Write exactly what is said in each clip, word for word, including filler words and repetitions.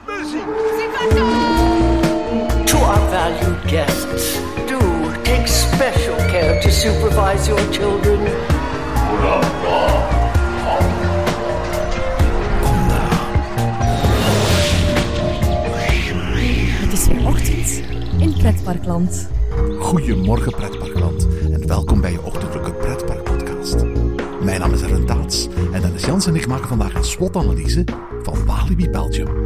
Muziek! To our valued guests, do take special care to supervise your children. Het is weer ochtend in Pretparkland. Goedemorgen Pretparkland en welkom bij je ochtendelijke Pretparkpodcast. Mijn naam is Aaron Taats en Dennis Jans en ik maken vandaag een SWOT-analyse van Walibi Belgium.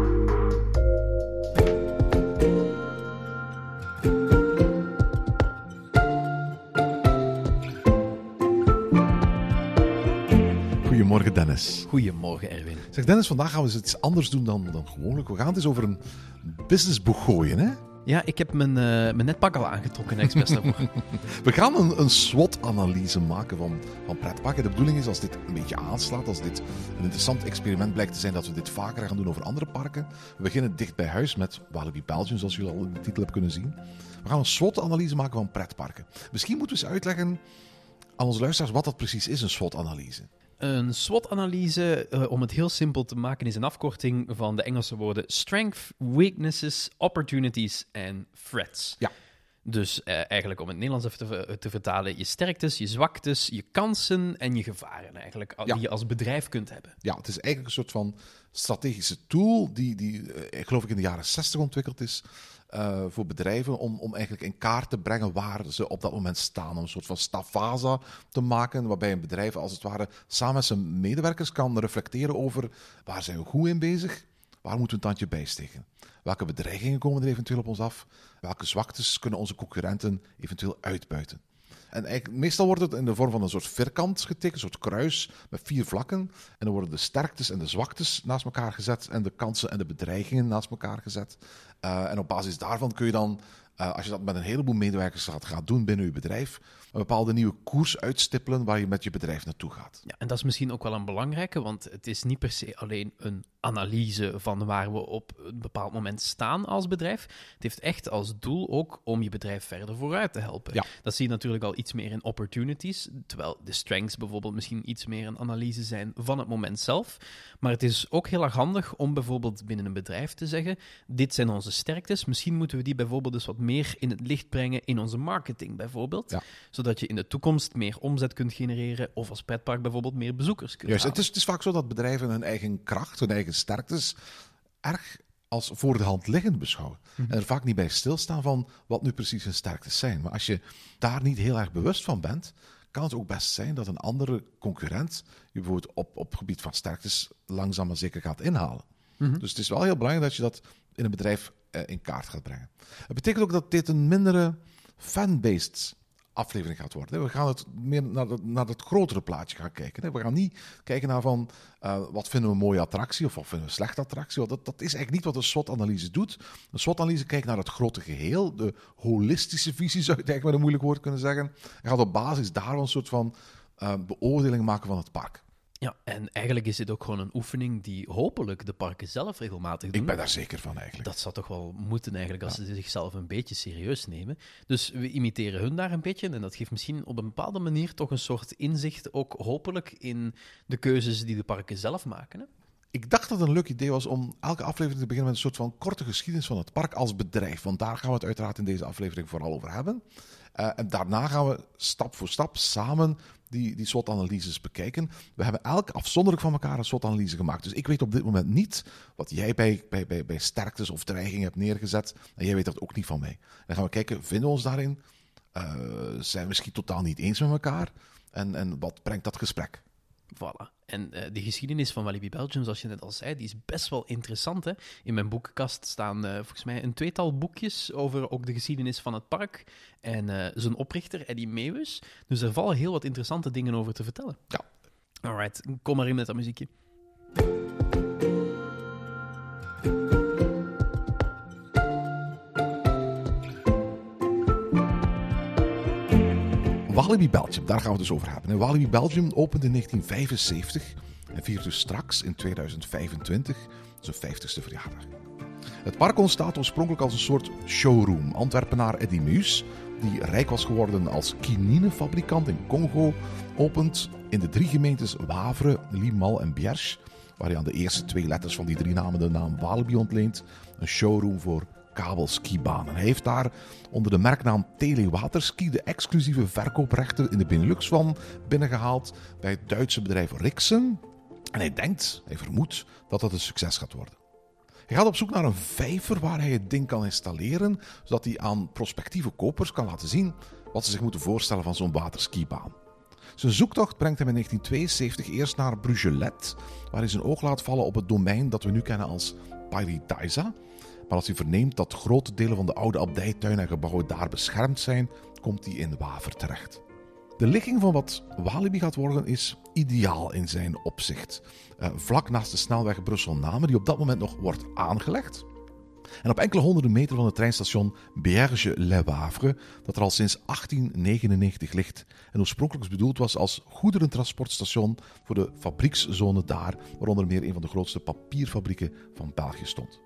Goedemorgen Dennis. Goedemorgen Erwin. Zeg Dennis, vandaag gaan we eens iets anders doen dan, dan gewoonlijk. We gaan het eens over een businessboek gooien, hè? Ja, ik heb mijn, uh, mijn netpak al aangetrokken, expres daarvoor. We gaan een, een SWOT-analyse maken van, van pretparken. De bedoeling is, als dit een beetje aanslaat, als dit een interessant experiment blijkt te zijn, dat we dit vaker gaan doen over andere parken. We beginnen dicht bij huis met Walibi Belgium, zoals jullie al in de titel hebben kunnen zien. We gaan een SWOT-analyse maken van pretparken. Misschien moeten we eens uitleggen aan onze luisteraars wat dat precies is, een SWOT-analyse. Een SWOT-analyse, uh, om het heel simpel te maken, is een afkorting van de Engelse woorden strength, weaknesses, opportunities en threats. Ja. Dus uh, eigenlijk om het Nederlands even te, te vertalen, je sterktes, je zwaktes, je kansen en je gevaren eigenlijk, Ja. die je als bedrijf kunt hebben. Ja, het is eigenlijk een soort van strategische tool die, die uh, geloof ik in de jaren zestig ontwikkeld is uh, voor bedrijven om, om eigenlijk in kaart te brengen waar ze op dat moment staan. Om een soort van stafasa te maken waarbij een bedrijf als het ware samen met zijn medewerkers kan reflecteren over waar zijn we goed in bezig, waar moeten we een tandje bijsteken. Welke bedreigingen komen er eventueel op ons af? Welke zwaktes kunnen onze concurrenten eventueel uitbuiten? En eigenlijk, meestal wordt het in de vorm van een soort vierkant getekend, een soort kruis met vier vlakken. En dan worden de sterktes en de zwaktes naast elkaar gezet en de kansen en de bedreigingen naast elkaar gezet. Uh, en op basis daarvan kun je dan, uh, als je dat met een heleboel medewerkers gaat, gaat doen binnen je bedrijf, een bepaalde nieuwe koers uitstippelen waar je met je bedrijf naartoe gaat. Ja, en dat is misschien ook wel een belangrijke, want het is niet per se alleen een analyse van waar we op een bepaald moment staan als bedrijf. Het heeft echt als doel ook om je bedrijf verder vooruit te helpen. Ja. Dat zie je natuurlijk al iets meer in opportunities, terwijl de strengths bijvoorbeeld misschien iets meer een analyse zijn van het moment zelf. Maar het is ook heel erg handig om bijvoorbeeld binnen een bedrijf te zeggen, dit zijn onze sterktes, misschien moeten we die bijvoorbeeld dus wat meer in het licht brengen in onze marketing bijvoorbeeld, Ja. zodat je in de toekomst meer omzet kunt genereren of als pretpark bijvoorbeeld meer bezoekers kunt Juist, halen. het is, het is vaak zo dat bedrijven hun eigen kracht, hun eigen sterktes erg als voor de hand liggend beschouwen. Mm-hmm. En er vaak niet bij stilstaan van wat nu precies hun sterktes zijn. Maar als je daar niet heel erg bewust van bent, kan het ook best zijn dat een andere concurrent je bijvoorbeeld op, op gebied van sterktes langzaam maar zeker gaat inhalen. Mm-hmm. Dus het is wel heel belangrijk dat je dat in een bedrijf eh, in kaart gaat brengen. Het betekent ook dat dit een mindere fan-based aflevering gaat worden. We gaan het meer naar, de, naar het grotere plaatje gaan kijken. We gaan niet kijken naar van uh, wat vinden we een mooie attractie of wat vinden we een slechte attractie. Want dat, dat is eigenlijk niet wat een SWOT-analyse doet. Een SWOT-analyse kijkt naar het grote geheel, de holistische visie zou je het eigenlijk met een moeilijk woord kunnen zeggen. En gaat op basis daarvan een soort van uh, beoordeling maken van het park. Ja, en eigenlijk is dit ook gewoon een oefening die hopelijk de parken zelf regelmatig doen. Ik ben daar zeker van eigenlijk. Dat zou toch wel moeten eigenlijk als Ja. ze zichzelf een beetje serieus nemen. Dus we imiteren hun daar een beetje en dat geeft misschien op een bepaalde manier toch een soort inzicht, ook hopelijk in de keuzes die de parken zelf maken. Hè? Ik dacht dat het een leuk idee was om elke aflevering te beginnen met een soort van korte geschiedenis van het park als bedrijf. Want daar gaan we het uiteraard in deze aflevering vooral over hebben. Uh, en daarna gaan we stap voor stap samen die, die SWOT-analyses bekijken. We hebben elk afzonderlijk van elkaar een SWOT-analyse gemaakt. Dus ik weet op dit moment niet wat jij bij, bij, bij, bij sterktes of dreigingen hebt neergezet. En jij weet dat ook niet van mij. En dan gaan we kijken, vinden we ons daarin? Uh, zijn we misschien totaal niet eens met elkaar? En, en wat brengt dat gesprek? Voilà. En uh, de geschiedenis van Walibi Belgium, zoals je net al zei, die is best wel interessant. Hè? In mijn boekenkast staan uh, volgens mij een tweetal boekjes over ook de geschiedenis van het park en uh, zijn oprichter, Eddie Meeuwis. Dus er vallen heel wat interessante dingen over te vertellen. Ja. Alright, kom maar in met dat muziekje. Walibi Belgium, daar gaan we het dus over hebben. Walibi Belgium opende in negentien vijfenzeventig en viert dus straks in tweeduizend vijfentwintig zijn vijftigste verjaardag. Het park ontstaat oorspronkelijk als een soort showroom. Antwerpenaar Eddie Meeuwis, die rijk was geworden als quininefabrikant in Congo, opent in de drie gemeentes Wavre, Limal en Biersch waar hij aan de eerste twee letters van die drie namen de naam Walibi ontleent, een showroom voor kabelskibanen. Hij heeft daar onder de merknaam Telewaterski de exclusieve verkooprechten in de Benelux van binnengehaald bij het Duitse bedrijf Rixen. En hij denkt, hij vermoedt, dat dat een succes gaat worden. Hij gaat op zoek naar een vijver waar hij het ding kan installeren, zodat hij aan prospectieve kopers kan laten zien wat ze zich moeten voorstellen van zo'n waterskibaan. Zijn zoektocht brengt hem in negentien tweeënzeventig eerst naar Brugelet, waar hij zijn oog laat vallen op het domein dat we nu kennen als Paradisa. Maar als hij verneemt dat grote delen van de oude abdijtuinen en gebouwen daar beschermd zijn, komt hij in Waver terecht. De ligging van wat Walibi gaat worden is ideaal in zijn opzicht. Uh, vlak naast de snelweg Brussel-Namen, die op dat moment nog wordt aangelegd. En op enkele honderden meter van het treinstation Berge-les-Wavre, dat er al sinds achttien negenennegentig ligt en oorspronkelijk bedoeld was als goederentransportstation voor de fabriekszone daar, waar onder meer een van de grootste papierfabrieken van België stond.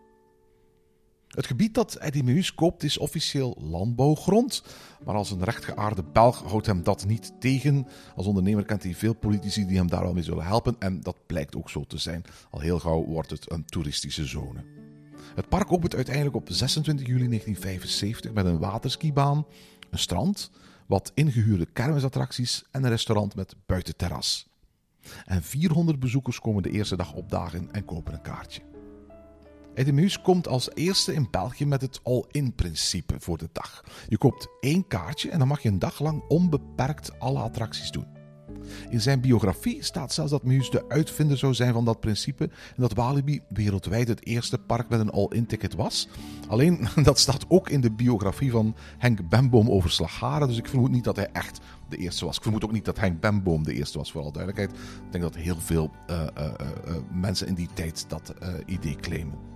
Het gebied dat Eddy Meus koopt is officieel landbouwgrond, maar als een rechtgeaarde Belg houdt hem dat niet tegen. Als ondernemer kent hij veel politici die hem daar wel mee zullen helpen en dat blijkt ook zo te zijn. Al heel gauw wordt het een toeristische zone. Het park opent uiteindelijk op zesentwintig juli negentien vijfenzeventig met een waterskibaan, een strand, wat ingehuurde kermisattracties en een restaurant met buitenterras. En vierhonderd bezoekers komen de eerste dag opdagen en kopen een kaartje. Eddy Meus komt als eerste in België met het all-in-principe voor de dag. Je koopt één kaartje en dan mag je een dag lang onbeperkt alle attracties doen. In zijn biografie staat zelfs dat Meus de uitvinder zou zijn van dat principe en dat Walibi wereldwijd het eerste park met een all-in-ticket was. Alleen, dat staat ook in de biografie van Henk Bemboom over Slagharen, dus ik vermoed niet dat hij echt de eerste was. Ik vermoed ook niet dat Henk Bemboom de eerste was, voor alle duidelijkheid. Ik denk dat heel veel uh, uh, uh, mensen in die tijd dat uh, idee claimen.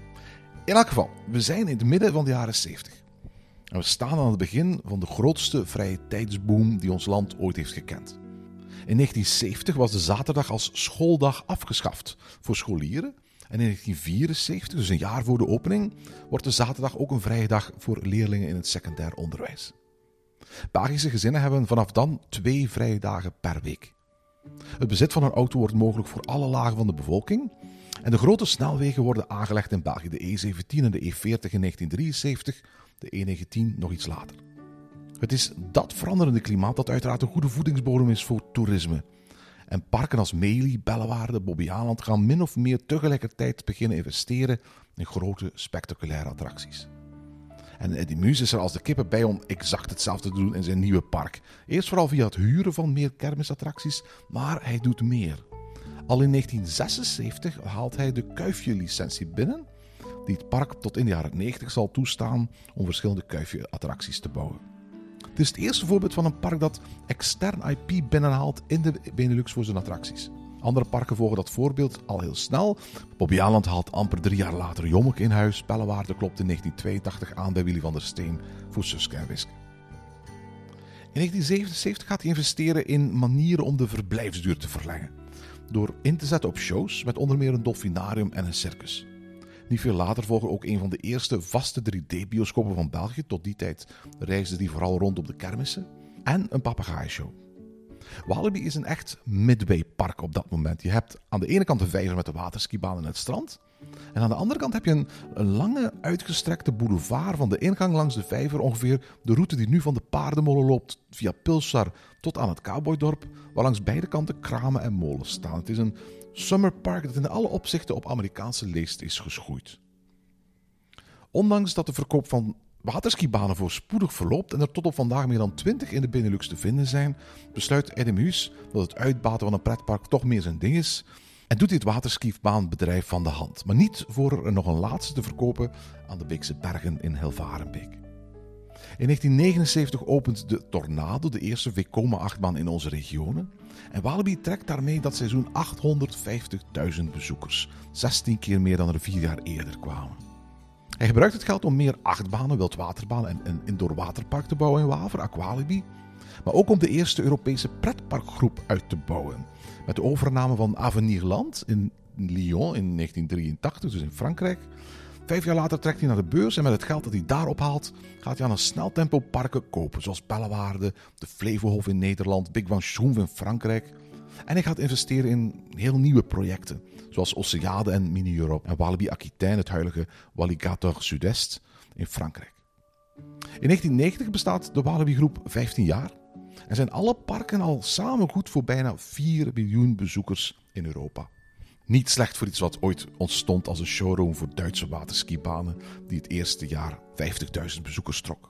In elk geval, we zijn in het midden van de jaren zeventig. En we staan aan het begin van de grootste vrije tijdsboom die ons land ooit heeft gekend. In negentien zeventig was de zaterdag als schooldag afgeschaft voor scholieren. En in negentien vierenzeventig, dus een jaar voor de opening, wordt de zaterdag ook een vrije dag voor leerlingen in het secundair onderwijs. Belgische gezinnen hebben vanaf dan twee vrije dagen per week. Het bezit van een auto wordt mogelijk voor alle lagen van de bevolking. En de grote snelwegen worden aangelegd in België. De E zeventien en de E veertig in negentien drieënzeventig, de E negentien nog iets later. Het is dat veranderende klimaat dat uiteraard een goede voedingsbodem is voor toerisme. En parken als Meli, Bellewaarde, Bobbejaanland gaan min of meer tegelijkertijd beginnen investeren in grote, spectaculaire attracties. En Eddy Meus is er als de kippen bij om exact hetzelfde te doen in zijn nieuwe park. Eerst vooral via het huren van meer kermisattracties, maar hij doet meer. Al in negentien zesenzeventig haalt hij de Kuifje-licentie binnen, die het park tot in de jaren negentig zal toestaan om verschillende Kuifje-attracties te bouwen. Het is het eerste voorbeeld van een park dat extern I P binnenhaalt in de Benelux voor zijn attracties. Andere parken volgen dat voorbeeld al heel snel. Bobbejaanland haalt amper drie jaar later Jommeke in huis. Bellewaarde klopt in negentien tweeëntachtig aan bij Willy van der Steen voor Suske en Wiske. In negentien zevenenzeventig gaat hij investeren in manieren om de verblijfsduur te verlengen. Door in te zetten op shows met onder meer een dolfinarium en een circus. Niet veel later volgen ook een van de eerste vaste drie D-bioscopen van België. Tot die tijd reisde die vooral rond op de kermissen. En een papegaaienshow. Walibi is een echt midway-park op dat moment. Je hebt aan de ene kant de vijver met de waterskibaan en het strand. En aan de andere kant heb je een, een lange, uitgestrekte boulevard van de ingang langs de vijver. Ongeveer de route die nu van de paardenmolen loopt via Pulsar tot aan het cowboydorp. Waar langs beide kanten kramen en molens staan. Het is een summerpark dat in alle opzichten op Amerikaanse leest is geschoeid. Ondanks dat de verkoop van waterskibanen voorspoedig verloopt en er tot op vandaag meer dan twintig in de Benelux te vinden zijn, besluit Eddy Meus dat het uitbaten van een pretpark toch meer zijn ding is en doet dit waterskibaanbedrijf van de hand. Maar niet voor er nog een laatste te verkopen aan de Beekse Bergen in Hilvarenbeek. In negentien negenenzeventig opent de Tornado, de eerste Vekoma-achtbaan in onze regionen. En Walibi trekt daarmee dat seizoen achthonderdvijftigduizend bezoekers. zestien keer meer dan er vier jaar eerder kwamen. Hij gebruikt het geld om meer achtbanen, wildwaterbanen en een indoorwaterpark te bouwen in Waver, Aqualibi. Maar ook om de eerste Europese pretparkgroep uit te bouwen. Met de overname van Avenirland in Lyon in negentien drieëntachtig, dus in Frankrijk. Vijf jaar later trekt hij naar de beurs en met het geld dat hij daar ophaalt, gaat hij aan een sneltempo parken kopen. Zoals Bellewaarde, de Flevohof in Nederland, Big Van Schroef in Frankrijk. En hij gaat investeren in heel nieuwe projecten, zoals Oceade en Mini-Europe en Walibi Aquitaine, het huidige Walligator Sud-Est in Frankrijk. In negentien negentig bestaat de Walibi Groep vijftien jaar en zijn alle parken al samen goed voor bijna vier miljoen bezoekers in Europa. Niet slecht voor iets wat ooit ontstond als een showroom voor Duitse waterskibanen die het eerste jaar vijftigduizend bezoekers trok.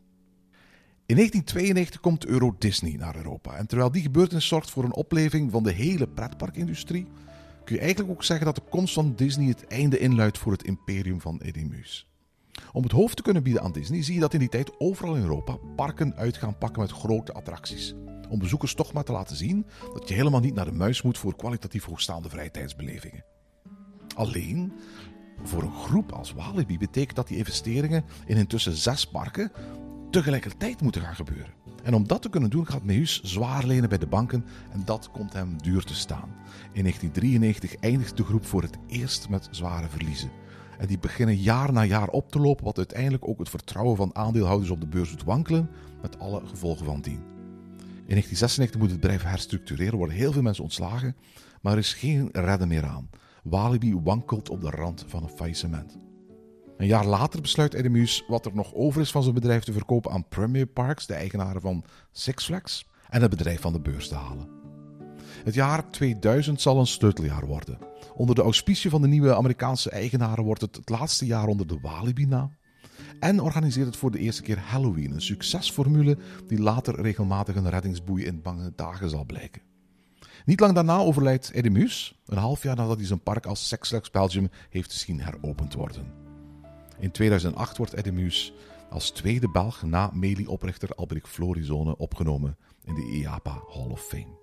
In negentien tweeënnegentig komt Euro Disney naar Europa en terwijl die gebeurtenis zorgt voor een opleving van de hele pretparkindustrie, kun je eigenlijk ook zeggen dat de komst van Disney het einde inluidt voor het imperium van Eddie Muis. Om het hoofd te kunnen bieden aan Disney zie je dat in die tijd overal in Europa parken uit gaan pakken met grote attracties. Om bezoekers toch maar te laten zien dat je helemaal niet naar de muis moet voor kwalitatief hoogstaande vrijtijdsbelevingen. Alleen, voor een groep als Walibi betekent dat die investeringen in intussen zes parken tegelijkertijd moeten gaan gebeuren. En om dat te kunnen doen gaat Meus zwaar lenen bij de banken en dat komt hem duur te staan. In negentien drieënnegentig eindigt de groep voor het eerst met zware verliezen. En die beginnen jaar na jaar op te lopen, wat uiteindelijk ook het vertrouwen van aandeelhouders op de beurs doet wankelen, met alle gevolgen van dien. In negentien zesennegentig moet het bedrijf herstructureren, worden heel veel mensen ontslagen, maar er is geen redden meer aan. Walibi wankelt op de rand van een faillissement. Een jaar later besluit Eddie Muis wat er nog over is van zijn bedrijf te verkopen aan Premier Parks, de eigenaren van Six Flags, en het bedrijf van de beurs te halen. Het jaar tweeduizend zal een sleuteljaar worden. Onder de auspicie van de nieuwe Amerikaanse eigenaren wordt het het laatste jaar onder de Walibi-naam. En organiseert het voor de eerste keer Halloween, een succesformule die later regelmatig een reddingsboei in bange dagen zal blijken. Niet lang daarna overlijdt Eddie Muis, een half jaar nadat hij zijn park als Six Flags Belgium heeft zien heropend worden. In tweeduizend acht wordt Eddie Muis als tweede Belg na Meli-oprichter Alberic Florizone opgenomen in de I A P A Hall of Fame.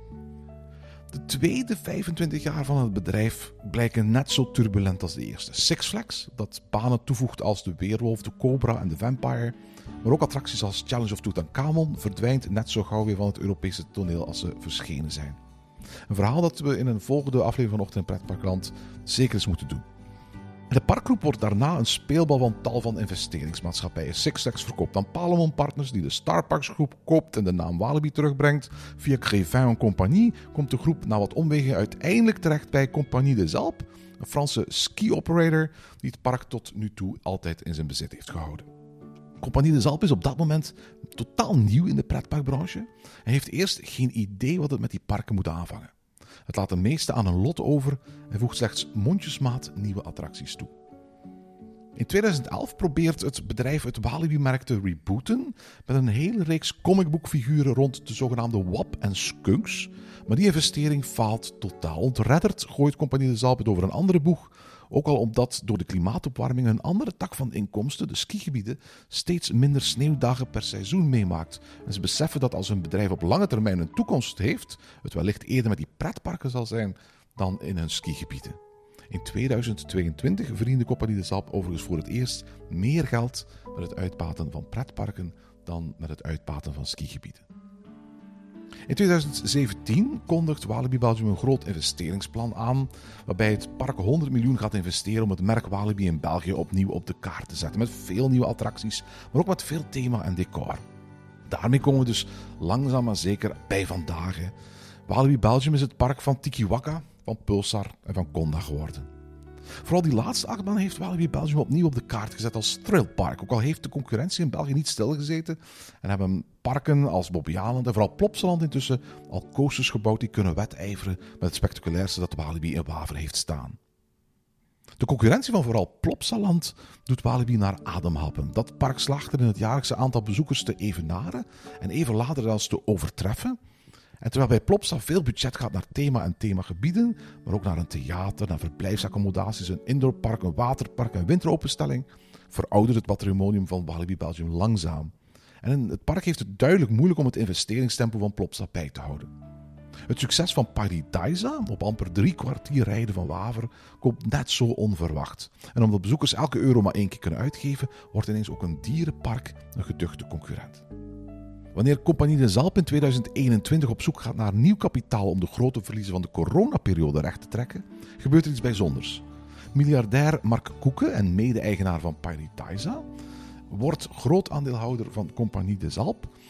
De tweede vijfentwintig jaar van het bedrijf blijken net zo turbulent als de eerste. Six Flags, dat banen toevoegt als de Weerwolf, de Cobra en de Vampire, maar ook attracties als Challenge of Tutankhamon, verdwijnt net zo gauw weer van het Europese toneel als ze verschenen zijn. Een verhaal dat we in een volgende aflevering van Ochtend in Pretparkland zeker eens moeten doen. De parkgroep wordt daarna een speelbal van tal van investeringsmaatschappijen. Six Flags verkoopt aan Palomon Partners, die de Star Parks groep koopt en de naam Walibi terugbrengt. Via Crevin en Compagnie komt de groep na wat omwegen uiteindelijk terecht bij Compagnie des Alpes, een Franse ski-operator die het park tot nu toe altijd in zijn bezit heeft gehouden. Compagnie des Alpes is op dat moment totaal nieuw in de pretparkbranche en heeft eerst geen idee wat het met die parken moet aanvangen. Het laat de meeste aan een lot over en voegt slechts mondjesmaat nieuwe attracties toe. In tweeduizend elf probeert het bedrijf het Walibi-merk te rebooten met een hele reeks comicboekfiguren rond de zogenaamde W A P en Skunks, maar die investering faalt totaal. Ontredderd gooit Compagnie des Alpes het over een andere boeg, ook al omdat door de klimaatopwarming een andere tak van inkomsten, de skigebieden, steeds minder sneeuwdagen per seizoen meemaakt. En ze beseffen dat als een bedrijf op lange termijn een toekomst heeft, het wellicht eerder met die pretparken zal zijn dan in hun skigebieden. In tweeduizend tweeëntwintig verdiende Compagnie des Alpes overigens voor het eerst meer geld met het uitbaten van pretparken dan met het uitbaten van skigebieden. In tweeduizend zeventien kondigt Walibi Belgium een groot investeringsplan aan, waarbij het park honderd miljoen gaat investeren om het merk Walibi in België opnieuw op de kaart te zetten. Met veel nieuwe attracties, maar ook met veel thema en decor. Daarmee komen we dus langzaam maar zeker bij vandaag. Hè. Walibi Belgium is het park van Tiki Waka, van Pulsar en van Conda geworden. Vooral die laatste achtbaan heeft Walibi Belgium opnieuw op de kaart gezet als thrillpark. Ook al heeft de concurrentie in België niet stilgezeten en hebben parken als Bobbejaanland en vooral Plopsaland intussen al coasters gebouwd die kunnen wedijveren met het spectaculairste dat Walibi in Waver heeft staan. De concurrentie van vooral Plopsaland doet Walibi naar ademhappen. Dat park slaagt er in het jaarlijkse aantal bezoekers te evenaren en even later zelfs te overtreffen. En terwijl bij Plopsa veel budget gaat naar thema en themagebieden, maar ook naar een theater, naar verblijfsaccommodaties, een indoorpark, een waterpark en winteropenstelling, veroudert het patrimonium van Walibi Belgium langzaam. En het park heeft het duidelijk moeilijk om het investeringstempo van Plopsa bij te houden. Het succes van Paradisa, op amper drie kwartier rijden van Waver, komt net zo onverwacht. En omdat bezoekers elke euro maar één keer kunnen uitgeven, wordt ineens ook een dierenpark een geduchte concurrent. Wanneer Compagnie des Alpes in tweeduizend eenentwintig op zoek gaat naar nieuw kapitaal om de grote verliezen van de coronaperiode recht te trekken, gebeurt er iets bijzonders. Miljardair Mark Koeke en mede-eigenaar van Paradisa wordt groot aandeelhouder van Compagnie des Alpes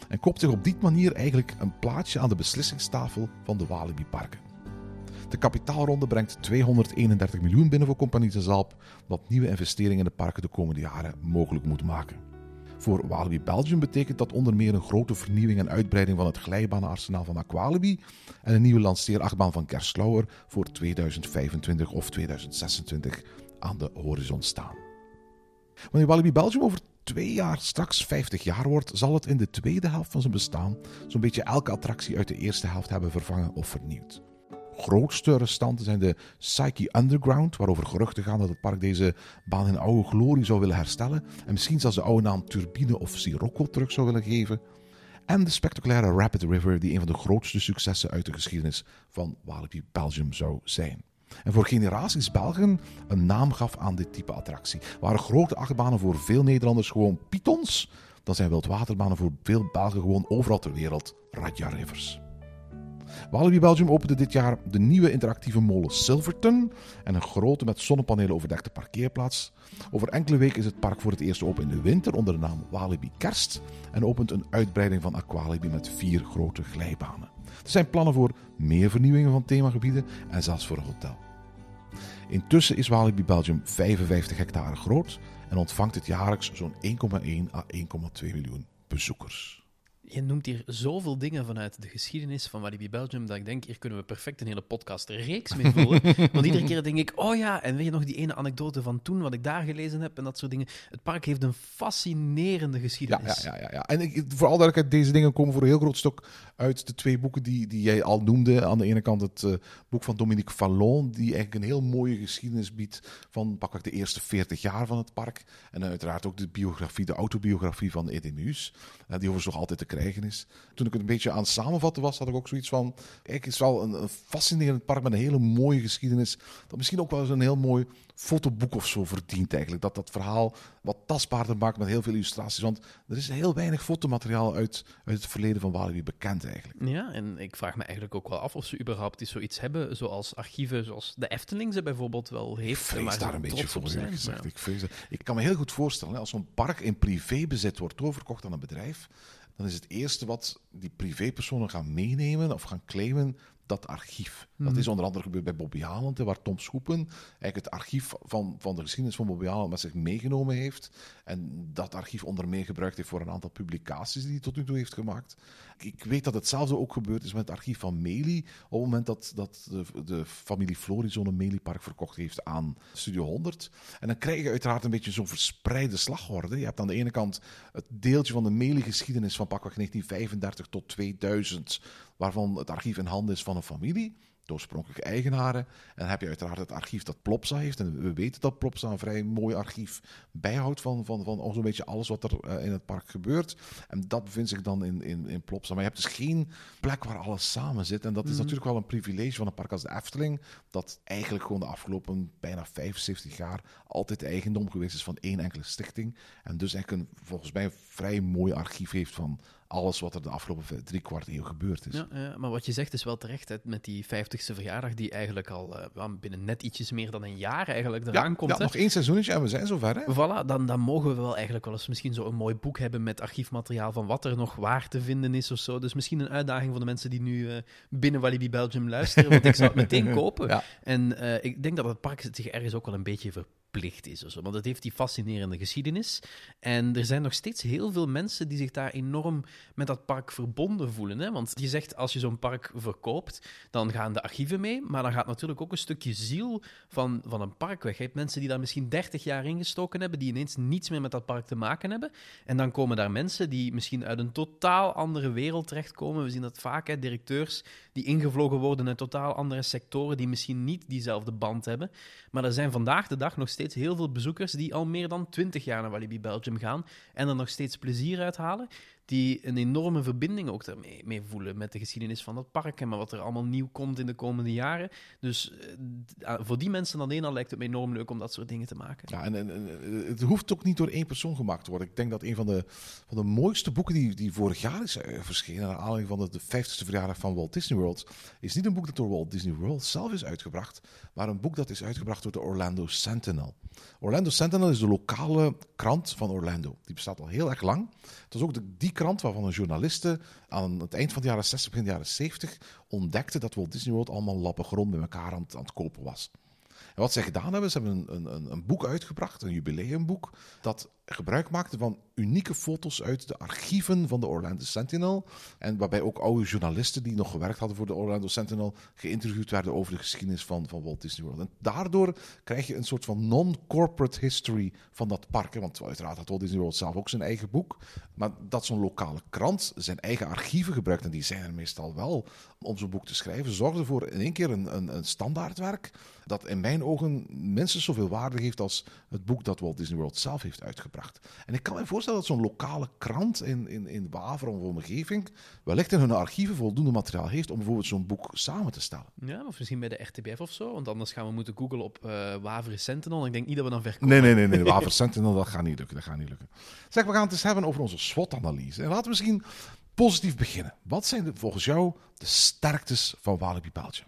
en koopt zich op die manier eigenlijk een plaatsje aan de beslissingstafel van de Walibi-parken. De kapitaalronde brengt tweehonderdeenendertig miljoen binnen voor Compagnie de Zalp, wat nieuwe investeringen in de parken de komende jaren mogelijk moet maken. Voor Walibi Belgium betekent dat onder meer een grote vernieuwing en uitbreiding van het glijbanenarsenaal van Aqualibi en een nieuwe lanceerachtbaan van Gerstlauer voor tweeduizend vijfentwintig of tweeduizend zesentwintig aan de horizon staan. Wanneer Walibi Belgium over twee jaar straks vijftig jaar wordt, zal het in de tweede helft van zijn bestaan zo'n beetje elke attractie uit de eerste helft hebben vervangen of vernieuwd. Grootste restanten zijn de Psyche Underground, waarover geruchten gaan dat het park deze baan in oude glorie zou willen herstellen en misschien zelfs de oude naam Turbine of Sirocco terug zou willen geven. En de spectaculaire Rapid River, die een van de grootste successen uit de geschiedenis van Walibi Belgium zou zijn. En voor generaties Belgen een naam gaf aan dit type attractie. Waren grote achtbanen voor veel Nederlanders gewoon pitons, dan zijn wildwaterbanen voor veel Belgen gewoon overal ter wereld Radja Rivers. Walibi Belgium opende dit jaar de nieuwe interactieve molen Silverton en een grote met zonnepanelen overdekte parkeerplaats. Over enkele weken is het park voor het eerst open in de winter onder de naam Walibi Kerst en opent een uitbreiding van Aqualibi met vier grote glijbanen. Er zijn plannen voor meer vernieuwingen van themagebieden en zelfs voor een hotel. Intussen is Walibi Belgium vijfenvijftig hectare groot en ontvangt het jaarlijks zo'n één komma één à één komma twee miljoen bezoekers. Je noemt hier zoveel dingen vanuit de geschiedenis van Walibi Belgium, dat ik denk, hier kunnen we perfect een hele podcast-reeks mee vullen. Want iedere keer denk ik, oh ja, en weet je nog die ene anekdote van toen, wat ik daar gelezen heb en dat soort dingen. Het park heeft een fascinerende geschiedenis. Ja, ja, ja. ja. En ik, vooral duidelijkheid, deze dingen komen voor een heel groot stuk uit de twee boeken die, die jij al noemde. Aan de ene kant het uh, boek van Dominique Fallon, die eigenlijk een heel mooie geschiedenis biedt van pakweg de eerste veertig jaar van het park. En uiteraard ook de biografie, de autobiografie van Edemeus, uh, die overigens nog altijd te krijgen is. Toen ik het een beetje aan het samenvatten was, had ik ook zoiets van, kijk, het is wel een, een fascinerend park met een hele mooie geschiedenis, dat misschien ook wel eens een heel mooi fotoboek of zo verdient eigenlijk. Dat dat verhaal wat tastbaarder maakt met heel veel illustraties, want er is heel weinig fotomateriaal uit, uit het verleden van Walibi bekend eigenlijk. Ja, en ik vraag me eigenlijk ook wel af of ze überhaupt eens zoiets hebben, zoals archieven, zoals de Efteling ze bijvoorbeeld wel heeft. Ik vrees daar een beetje voor, zijn, gezegd. Ja. Ik, vrees dat. Ik kan me heel goed voorstellen, hè, als zo'n park in privébezit wordt doorverkocht aan een bedrijf, dan is het eerste wat die privépersonen gaan meenemen of gaan claimen dat archief. Mm. Dat is onder andere gebeurd bij Bobby Aland, waar Tom Schoepen eigenlijk het archief van, van de geschiedenis van Bobby Aland met zich meegenomen heeft. En dat archief onder meer gebruikt heeft voor een aantal publicaties die hij tot nu toe heeft gemaakt. Ik weet dat hetzelfde ook gebeurd is met het archief van Meli, op het moment dat, dat de, de familie Florizoon een Meli-park verkocht heeft aan Studio honderd. En dan krijg je uiteraard een beetje zo'n verspreide slagorde. Je hebt aan de ene kant het deeltje van de Meli-geschiedenis van pakweg negentien vijfendertig tot tweeduizend, waarvan het archief in handen is van een familie, de oorspronkelijke eigenaren. En dan heb je uiteraard het archief dat Plopsa heeft. En we weten dat Plopsa een vrij mooi archief bijhoudt van, van, van zo'n beetje alles wat er uh, in het park gebeurt. En dat bevindt zich dan in, in, in Plopsa. Maar je hebt dus geen plek waar alles samen zit. En dat is mm. natuurlijk wel een privilege van een park als de Efteling, dat eigenlijk gewoon de afgelopen bijna vijfenzeventig jaar altijd eigendom geweest is van één enkele stichting. En dus eigenlijk een, volgens mij een vrij mooi archief heeft van alles wat er de afgelopen drie kwart eeuw gebeurd is. Ja, ja, maar wat je zegt is wel terecht, hè, met die vijftigste verjaardag die eigenlijk al uh, binnen net ietsjes meer dan een jaar eigenlijk eraan ja, komt. Ja, hè. nog één seizoentje en we zijn zover. Hè? Voilà, dan, dan mogen we wel eigenlijk wel eens misschien zo een mooi boek hebben met archiefmateriaal van wat er nog waar te vinden is of zo. Dus misschien een uitdaging voor de mensen die nu uh, binnen Walibi Belgium luisteren, want ik zou het meteen kopen. Ja. En uh, ik denk dat het park zich ergens ook wel een beetje verplicht is. Of zo, want het heeft die fascinerende geschiedenis. En er zijn nog steeds heel veel mensen die zich daar enorm met dat park verbonden voelen. Hè? Want je zegt, als je zo'n park verkoopt, dan gaan de archieven mee, maar dan gaat natuurlijk ook een stukje ziel van, van een park weg. Je hebt mensen die daar misschien dertig jaar in gestoken hebben, die ineens niets meer met dat park te maken hebben. En dan komen daar mensen die misschien uit een totaal andere wereld terechtkomen. We zien dat vaak, hè, directeurs die ingevlogen worden uit totaal andere sectoren, die misschien niet diezelfde band hebben. Maar er zijn vandaag de dag nog steeds heel veel bezoekers die al meer dan twintig jaar naar Walibi Belgium gaan en er nog steeds plezier uit halen, die een enorme verbinding ook daarmee mee voelen met de geschiedenis van dat park en maar wat er allemaal nieuw komt in de komende jaren. Dus uh, voor die mensen alleen al lijkt het me enorm leuk om dat soort dingen te maken. Ja, en, en, en het hoeft ook niet door één persoon gemaakt te worden. Ik denk dat een van de, van de mooiste boeken die, die vorig jaar is uh, verschenen, naar aanleiding van de, de vijftigste verjaardag van Walt Disney World, is niet een boek dat door Walt Disney World zelf is uitgebracht, maar een boek dat is uitgebracht door de Orlando Sentinel. Orlando Sentinel is de lokale krant van Orlando. Die bestaat al heel erg lang. Het was ook de, die krant krant waarvan een journaliste aan het eind van de jaren zestig, begin de jaren zeventig ontdekte dat Walt Disney World allemaal lappen grond bij elkaar aan, aan het kopen was. En wat zij gedaan hebben, ze hebben een, een, een boek uitgebracht, een jubileumboek, dat gebruik maakte van unieke foto's uit de archieven van de Orlando Sentinel. En waarbij ook oude journalisten die nog gewerkt hadden voor de Orlando Sentinel geïnterviewd werden over de geschiedenis van, van Walt Disney World. En daardoor krijg je een soort van non-corporate history van dat park. Want uiteraard had Walt Disney World zelf ook zijn eigen boek. Maar dat zo'n lokale krant zijn eigen archieven gebruikt, en die zijn er meestal wel om zo'n boek te schrijven, zorgde voor in één keer een, een, een standaardwerk dat in mijn ogen minstens zoveel waarde heeft als het boek dat Walt Disney World zelf heeft uitgebracht. En ik kan me voorstellen dat zo'n lokale krant in, in, in Waveren of omgeving wellicht in hun archieven voldoende materiaal heeft om bijvoorbeeld zo'n boek samen te stellen. Ja, of misschien bij de R T B F of zo, want anders gaan we moeten googlen op uh, Waveren Sentinel. Ik denk niet dat we dan ver komen. Nee, nee, nee, nee. Waveren Sentinel, dat gaat niet lukken. Dat gaat niet lukken. Zeg, we gaan het eens hebben over onze SWOT-analyse. En laten we misschien positief beginnen. Wat zijn de, volgens jou de sterktes van Walibi Belgium?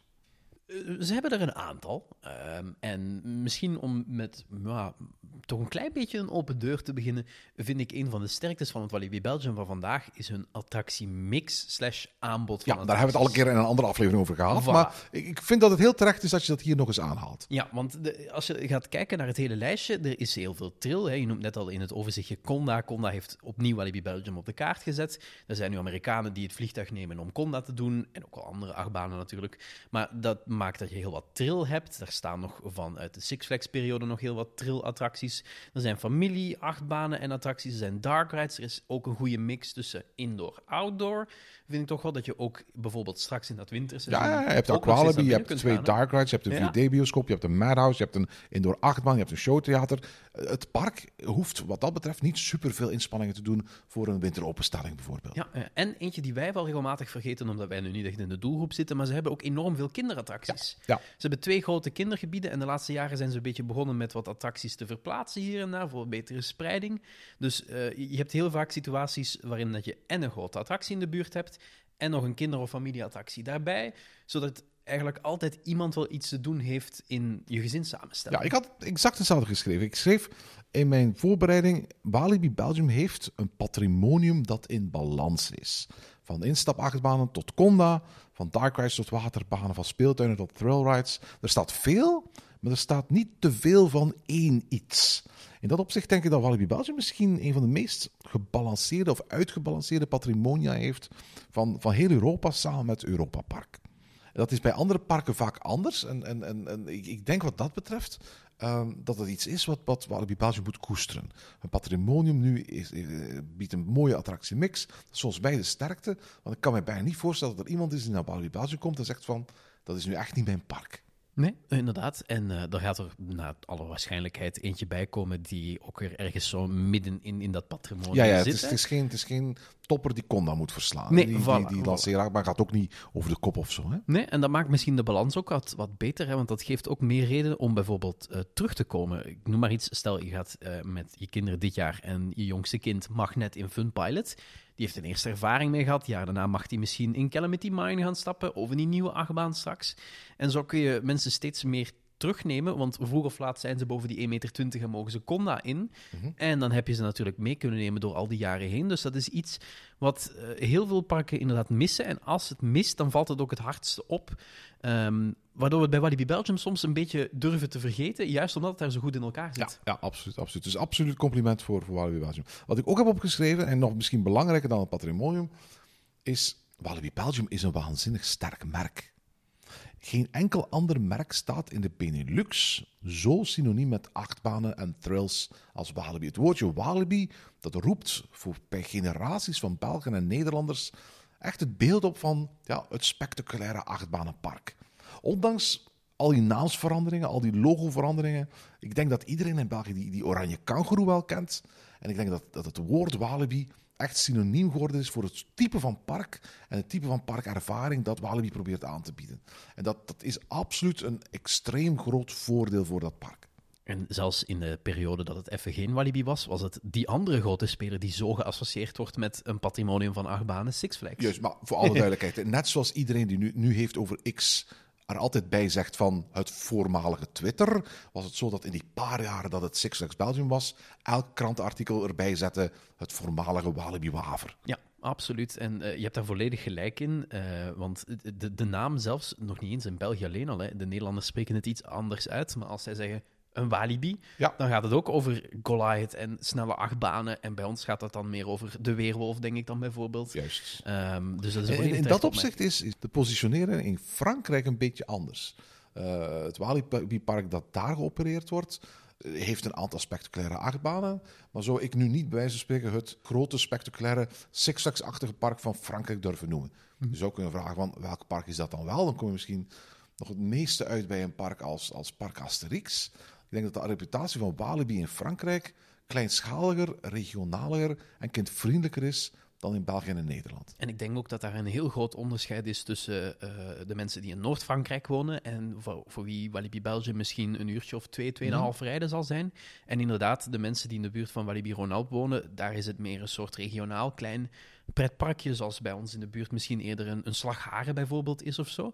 Ze hebben er een aantal. Um, en misschien om met ja, toch een klein beetje een open deur te beginnen, vind ik een van de sterktes van het Walibi Belgium van vandaag is hun attractiemix slash aanbod van Ja, daar hebben we het al een keer in een andere aflevering over gehad. Voilà. Maar ik, ik vind dat het heel terecht is dat je dat hier nog eens aanhaalt. Ja, want de, als je gaat kijken naar het hele lijstje, er is heel veel trill. Hè. Je noemt net al in het overzichtje Conda. Conda heeft opnieuw Walibi Belgium op de kaart gezet. Er zijn nu Amerikanen die het vliegtuig nemen om Conda te doen. En ook al andere achtbanen natuurlijk. Maar dat maakt dat je heel wat trill hebt. Er staan nog vanuit de Six Flags-periode nog heel wat trill-attracties. Er zijn familie-achtbanen en attracties. Er zijn dark rides. Er is ook een goede mix tussen indoor-outdoor. Vind ik toch wel dat je ook bijvoorbeeld straks in dat winterseizoen... Ja, ja, je hebt ook Walibi, je hebt twee dark rides, je hebt een vier D-bioscoop, je hebt een Madhouse, je hebt een indoor achtbaan, je hebt een showtheater. Het park hoeft wat dat betreft niet superveel inspanningen te doen voor een winteropenstelling bijvoorbeeld. Ja, en eentje die wij wel regelmatig vergeten, omdat wij nu niet echt in de doelgroep zitten, maar ze hebben ook enorm veel kinderattracties. Ja. Ja. Ze hebben twee grote kindergebieden en de laatste jaren zijn ze een beetje begonnen met wat attracties te verplaatsen hier en daar voor betere spreiding. Dus uh, je hebt heel vaak situaties waarin dat je en een grote attractie in de buurt hebt en nog een kinder- of familieattractie daarbij, zodat eigenlijk altijd iemand wel iets te doen heeft in je gezinssamenstelling. Ja, ik had exact hetzelfde geschreven. Ik schreef in mijn voorbereiding, Walibi Belgium heeft een patrimonium dat in balans is. Van instapachtbanen tot Conda, van dark rides tot waterbanen, van speeltuinen tot thrill rides. Er staat veel, maar er staat niet te veel van één iets. In dat opzicht denk ik dat Walibi Belgium misschien een van de meest gebalanceerde of uitgebalanceerde patrimonia heeft van, van heel Europa samen met Europa Park. Dat is bij andere parken vaak anders. En, en, en, en ik, ik denk wat dat betreft um, dat het iets is wat, wat Walibi Belgium moet koesteren. Een patrimonium nu is, uh, biedt een mooie attractiemix. Dat is volgens mij de sterkte. Want ik kan me bijna niet voorstellen dat er iemand is die naar Walibi Belgium komt en zegt van, dat is nu echt niet mijn park. Nee, inderdaad. En uh, er gaat er naar alle waarschijnlijkheid eentje bij komen die ook weer ergens zo midden in, in dat patrimonium ja, ja, zit. Het is, het, is geen, het is geen topper die Conda moet verslaan. Nee, die voilà, die, die voilà. lanceerachtbaan gaat ook niet over de kop of zo. Hè? Nee, en dat maakt misschien de balans ook wat, wat beter, hè, want dat geeft ook meer reden om bijvoorbeeld uh, terug te komen. Ik noem maar iets, stel je gaat uh, met je kinderen dit jaar en je jongste kind mag net in Fun Pilot. Die heeft een eerste ervaring mee gehad. Ja, daarna mag hij misschien in Calamity Mine gaan stappen of in die nieuwe achtbaan straks. En zo kun je mensen steeds meer terugnemen, want vroeg of laat zijn ze boven die één meter twintig en mogen ze Conda in. Mm-hmm. En dan heb je ze natuurlijk mee kunnen nemen door al die jaren heen. Dus dat is iets wat uh, heel veel parken inderdaad missen. En als het mist, dan valt het ook het hardste op. Um, waardoor we het bij Walibi Belgium soms een beetje durven te vergeten, juist omdat het daar zo goed in elkaar zit. Ja, ja absoluut, absoluut. Dus absoluut compliment voor, voor Walibi Belgium. Wat ik ook heb opgeschreven, en nog misschien belangrijker dan het patrimonium, is Walibi Belgium is een waanzinnig sterk merk. Geen enkel ander merk staat in de Benelux zo synoniem met achtbanen en thrills als Walibi. Het woordje Walibi, dat roept voor, bij generaties van Belgen en Nederlanders echt het beeld op van ja, het spectaculaire achtbanenpark. Ondanks al die naamsveranderingen, al die logoveranderingen, ik denk dat iedereen in België die, die oranje kangoeroe wel kent. En ik denk dat, dat het woord Walibi echt synoniem geworden is voor het type van park en het type van parkervaring dat Walibi probeert aan te bieden. En dat, dat is absoluut een extreem groot voordeel voor dat park. En zelfs in de periode dat het even geen Walibi was, was het die andere grote speler die zo geassocieerd wordt met een patrimonium van achtbanen, Six Flags. Juist, maar voor alle duidelijkheid, net zoals iedereen die nu, nu heeft over X er altijd bij zegt van het voormalige Twitter, was het zo dat in die paar jaren dat het Six Flags Belgium was, elk krantenartikel erbij zette het voormalige Walibi Waver. Ja, absoluut. En uh, je hebt daar volledig gelijk in, uh, want de, de naam zelfs, nog niet eens in België alleen al, hè. De Nederlanders spreken het iets anders uit, maar als zij zeggen een Walibi, ja. dan gaat het ook over Goliath en snelle achtbanen. En bij ons gaat het dan meer over de Weerwolf, denk ik dan bijvoorbeeld. Juist. Um, dus dat is een in in dat opzicht is, is de positionering in Frankrijk een beetje anders. Uh, het Walibi-park dat daar geopereerd wordt, heeft een aantal spectaculaire achtbanen. Maar zou ik nu niet bij wijze van spreken het grote, spectaculaire Six Flags-achtige park van Frankrijk durven noemen. Mm. Je zou kunnen vragen van welk park is dat dan wel? Dan kom je misschien nog het meeste uit bij een park als, als Parc Asterix. Ik denk dat de reputatie van Walibi in Frankrijk kleinschaliger, regionaler en kindvriendelijker is dan in België en in Nederland. En ik denk ook dat daar een heel groot onderscheid is tussen uh, de mensen die in Noord-Frankrijk wonen en voor, voor wie Walibi Belgium misschien een uurtje of twee, tweeënhalf mm. rijden zal zijn. En inderdaad, de mensen die in de buurt van Walibi Ronald wonen, daar is het meer een soort regionaal klein pretparkje, zoals bij ons in de buurt misschien eerder een, een Slagharen bijvoorbeeld is of zo.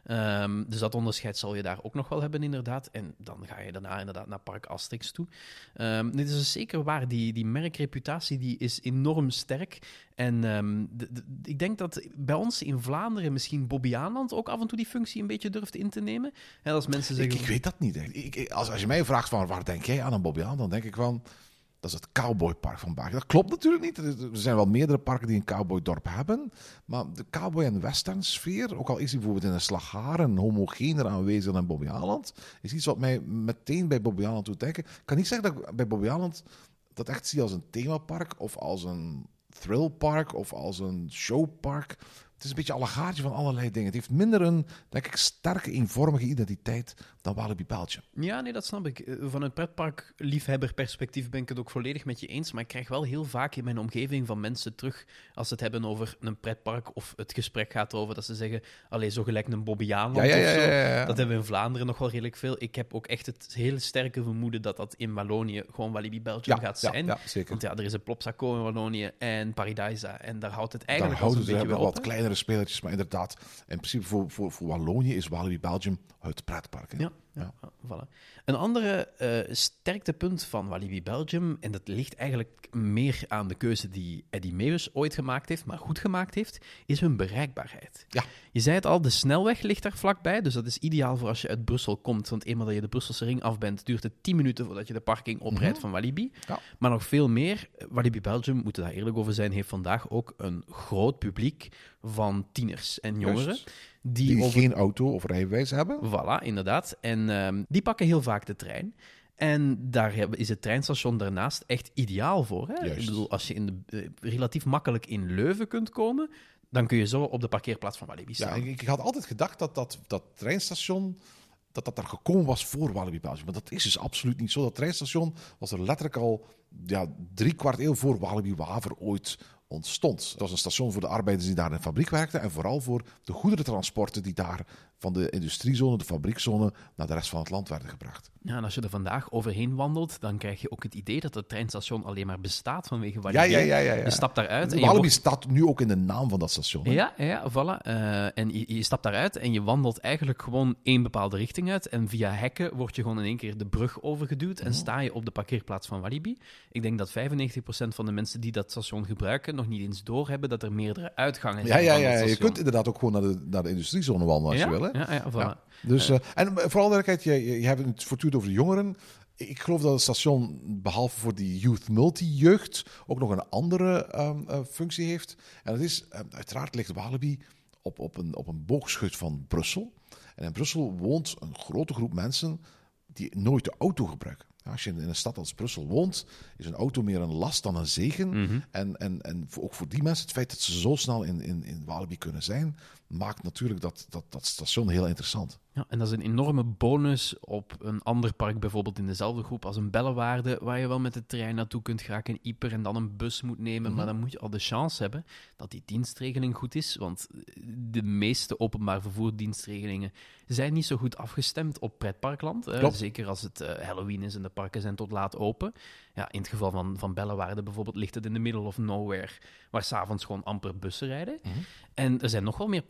Um, dus dat onderscheid zal je daar ook nog wel hebben, inderdaad. En dan ga je daarna inderdaad naar Parc Asterix toe. Um, dit is dus zeker waar. Die, die merkreputatie die is enorm sterk. En um, de, de, ik denk dat bij ons in Vlaanderen misschien Bobbejaanland ook af en toe die functie een beetje durft in te nemen. En als mensen zeggen... Ik, ik weet dat niet. Ik, ik, als, als je mij vraagt van waar denk jij aan een Bobbejaanland, dan denk ik van... Dat is het cowboypark van België. Dat klopt natuurlijk niet. Er zijn wel meerdere parken die een cowboydorp hebben. Maar de cowboy- en western sfeer, ook al is die bijvoorbeeld in een Slagharen homogener aanwezig dan in Bobbejaanland, is iets wat mij meteen bij Bobbejaanland doet denken. Ik kan niet zeggen dat ik bij Bobbejaanland dat echt zie als een themapark of als een thrillpark of als een showpark. Het is een beetje allegaartje van allerlei dingen. Het heeft minder een, denk ik, sterke, eenvormige identiteit dan Walibi Belgium. Ja, nee, dat snap ik. Van een pretpark-liefhebberperspectief ben ik het ook volledig met je eens, maar ik krijg wel heel vaak in mijn omgeving van mensen terug, als ze het hebben over een pretpark, of het gesprek gaat over dat ze zeggen, allee, zo gelijk een Bobbejaanland ja, ja, ja, of zo. Ja, ja, ja. Dat hebben we in Vlaanderen nog wel redelijk veel. Ik heb ook echt het hele sterke vermoeden dat dat in Wallonië gewoon Walibi Belgium ja, gaat ja, zijn. Ja, zeker. Want ja, er is een Plopsaco in Wallonië en Paradisa, en daar houdt het eigenlijk daar al een beetje weer weer op. op. Wat kleinere spelertjes, maar inderdaad, in principe voor, voor, voor Wallonië is Walibi Belgium het pretpark. Hè? Ja, ja, ja. Voilà. Een andere uh, sterktepunt van Walibi Belgium, en dat ligt eigenlijk meer aan de keuze die Eddy Meeuwis ooit gemaakt heeft, maar goed gemaakt heeft, is hun bereikbaarheid. Ja. Je zei het al, de snelweg ligt daar vlakbij, dus dat is ideaal voor als je uit Brussel komt, want eenmaal dat je de Brusselse ring af bent, duurt het tien minuten voordat je de parking oprijdt mm-hmm. van Walibi. Ja. Maar nog veel meer, Walibi Belgium, moeten daar eerlijk over zijn, heeft vandaag ook een groot publiek van tieners en jongeren. Juist. Die, die over... geen auto of rijbewijs hebben. Voilà, inderdaad. En um, die pakken heel vaak de trein. En daar is het treinstation daarnaast echt ideaal voor. Hè? Ik bedoel, als je in de, uh, relatief makkelijk in Leuven kunt komen, dan kun je zo op de parkeerplaats van Walibi staan. Ja, ik, ik had altijd gedacht dat dat, dat treinstation, dat dat daar gekomen was voor Walibi Belgium. Maar dat is dus absoluut niet zo. Dat treinstation was er letterlijk al ja, drie kwart eeuw voor Walibi Waver ooit ontstond. Het was een station voor de arbeiders die daar in de fabriek werkten en vooral voor de goederentransporten die daar van de industriezone, de fabriekzone, naar de rest van het land werden gebracht. Ja, en als je er vandaag overheen wandelt, dan krijg je ook het idee dat het treinstation alleen maar bestaat vanwege Walibi. Ja, ja, ja, ja, ja. Je stapt daaruit. Walibi wordt... staat nu ook in de naam van dat station. Hè? Ja, ja, voilà. Uh, en je, je stapt daaruit en je wandelt eigenlijk gewoon één bepaalde richting uit. En via hekken word je gewoon in één keer de brug overgeduwd en oh. sta je op de parkeerplaats van Walibi. Ik denk dat vijfennegentig procent van de mensen die dat station gebruiken nog niet eens doorhebben dat er meerdere uitgangen zijn. Ja, ja, ja. Je kunt inderdaad ook gewoon naar de, naar de industriezone wandelen als ja? je wil. Hè? Ja, ja, voilà. Ja. Dus, uh, en vooral duidelijkheid, je, je, je hebt het voortdurend over de jongeren. Ik geloof dat het station, behalve voor die Youth Multi-jeugd, ook nog een andere um, uh, functie heeft. En dat is, uh, uiteraard ligt Walibi op, op, een, op een boogschut van Brussel. En in Brussel woont een grote groep mensen die nooit de auto gebruiken. Als je in een stad als Brussel woont, is een auto meer een last dan een zegen. Mm-hmm. En, en, en ook voor die mensen, het feit dat ze zo snel in, in, in Walibi kunnen zijn, maakt natuurlijk dat, dat, dat station heel interessant. Ja, en dat is een enorme bonus op een ander park, bijvoorbeeld in dezelfde groep als een Bellewaarde, waar je wel met de trein naartoe kunt geraken, in Yper en dan een bus moet nemen. Mm-hmm. Maar dan moet je al de chance hebben dat die dienstregeling goed is, want de meeste openbaar vervoerdienstregelingen zijn niet zo goed afgestemd op pretparkland. Uh, zeker als het uh, Halloween is en de parken zijn tot laat open. Ja, in het geval van, van Bellewaarde bijvoorbeeld ligt het in the middle of nowhere, waar s'avonds gewoon amper bussen rijden. Mm-hmm. En er zijn nog wel meer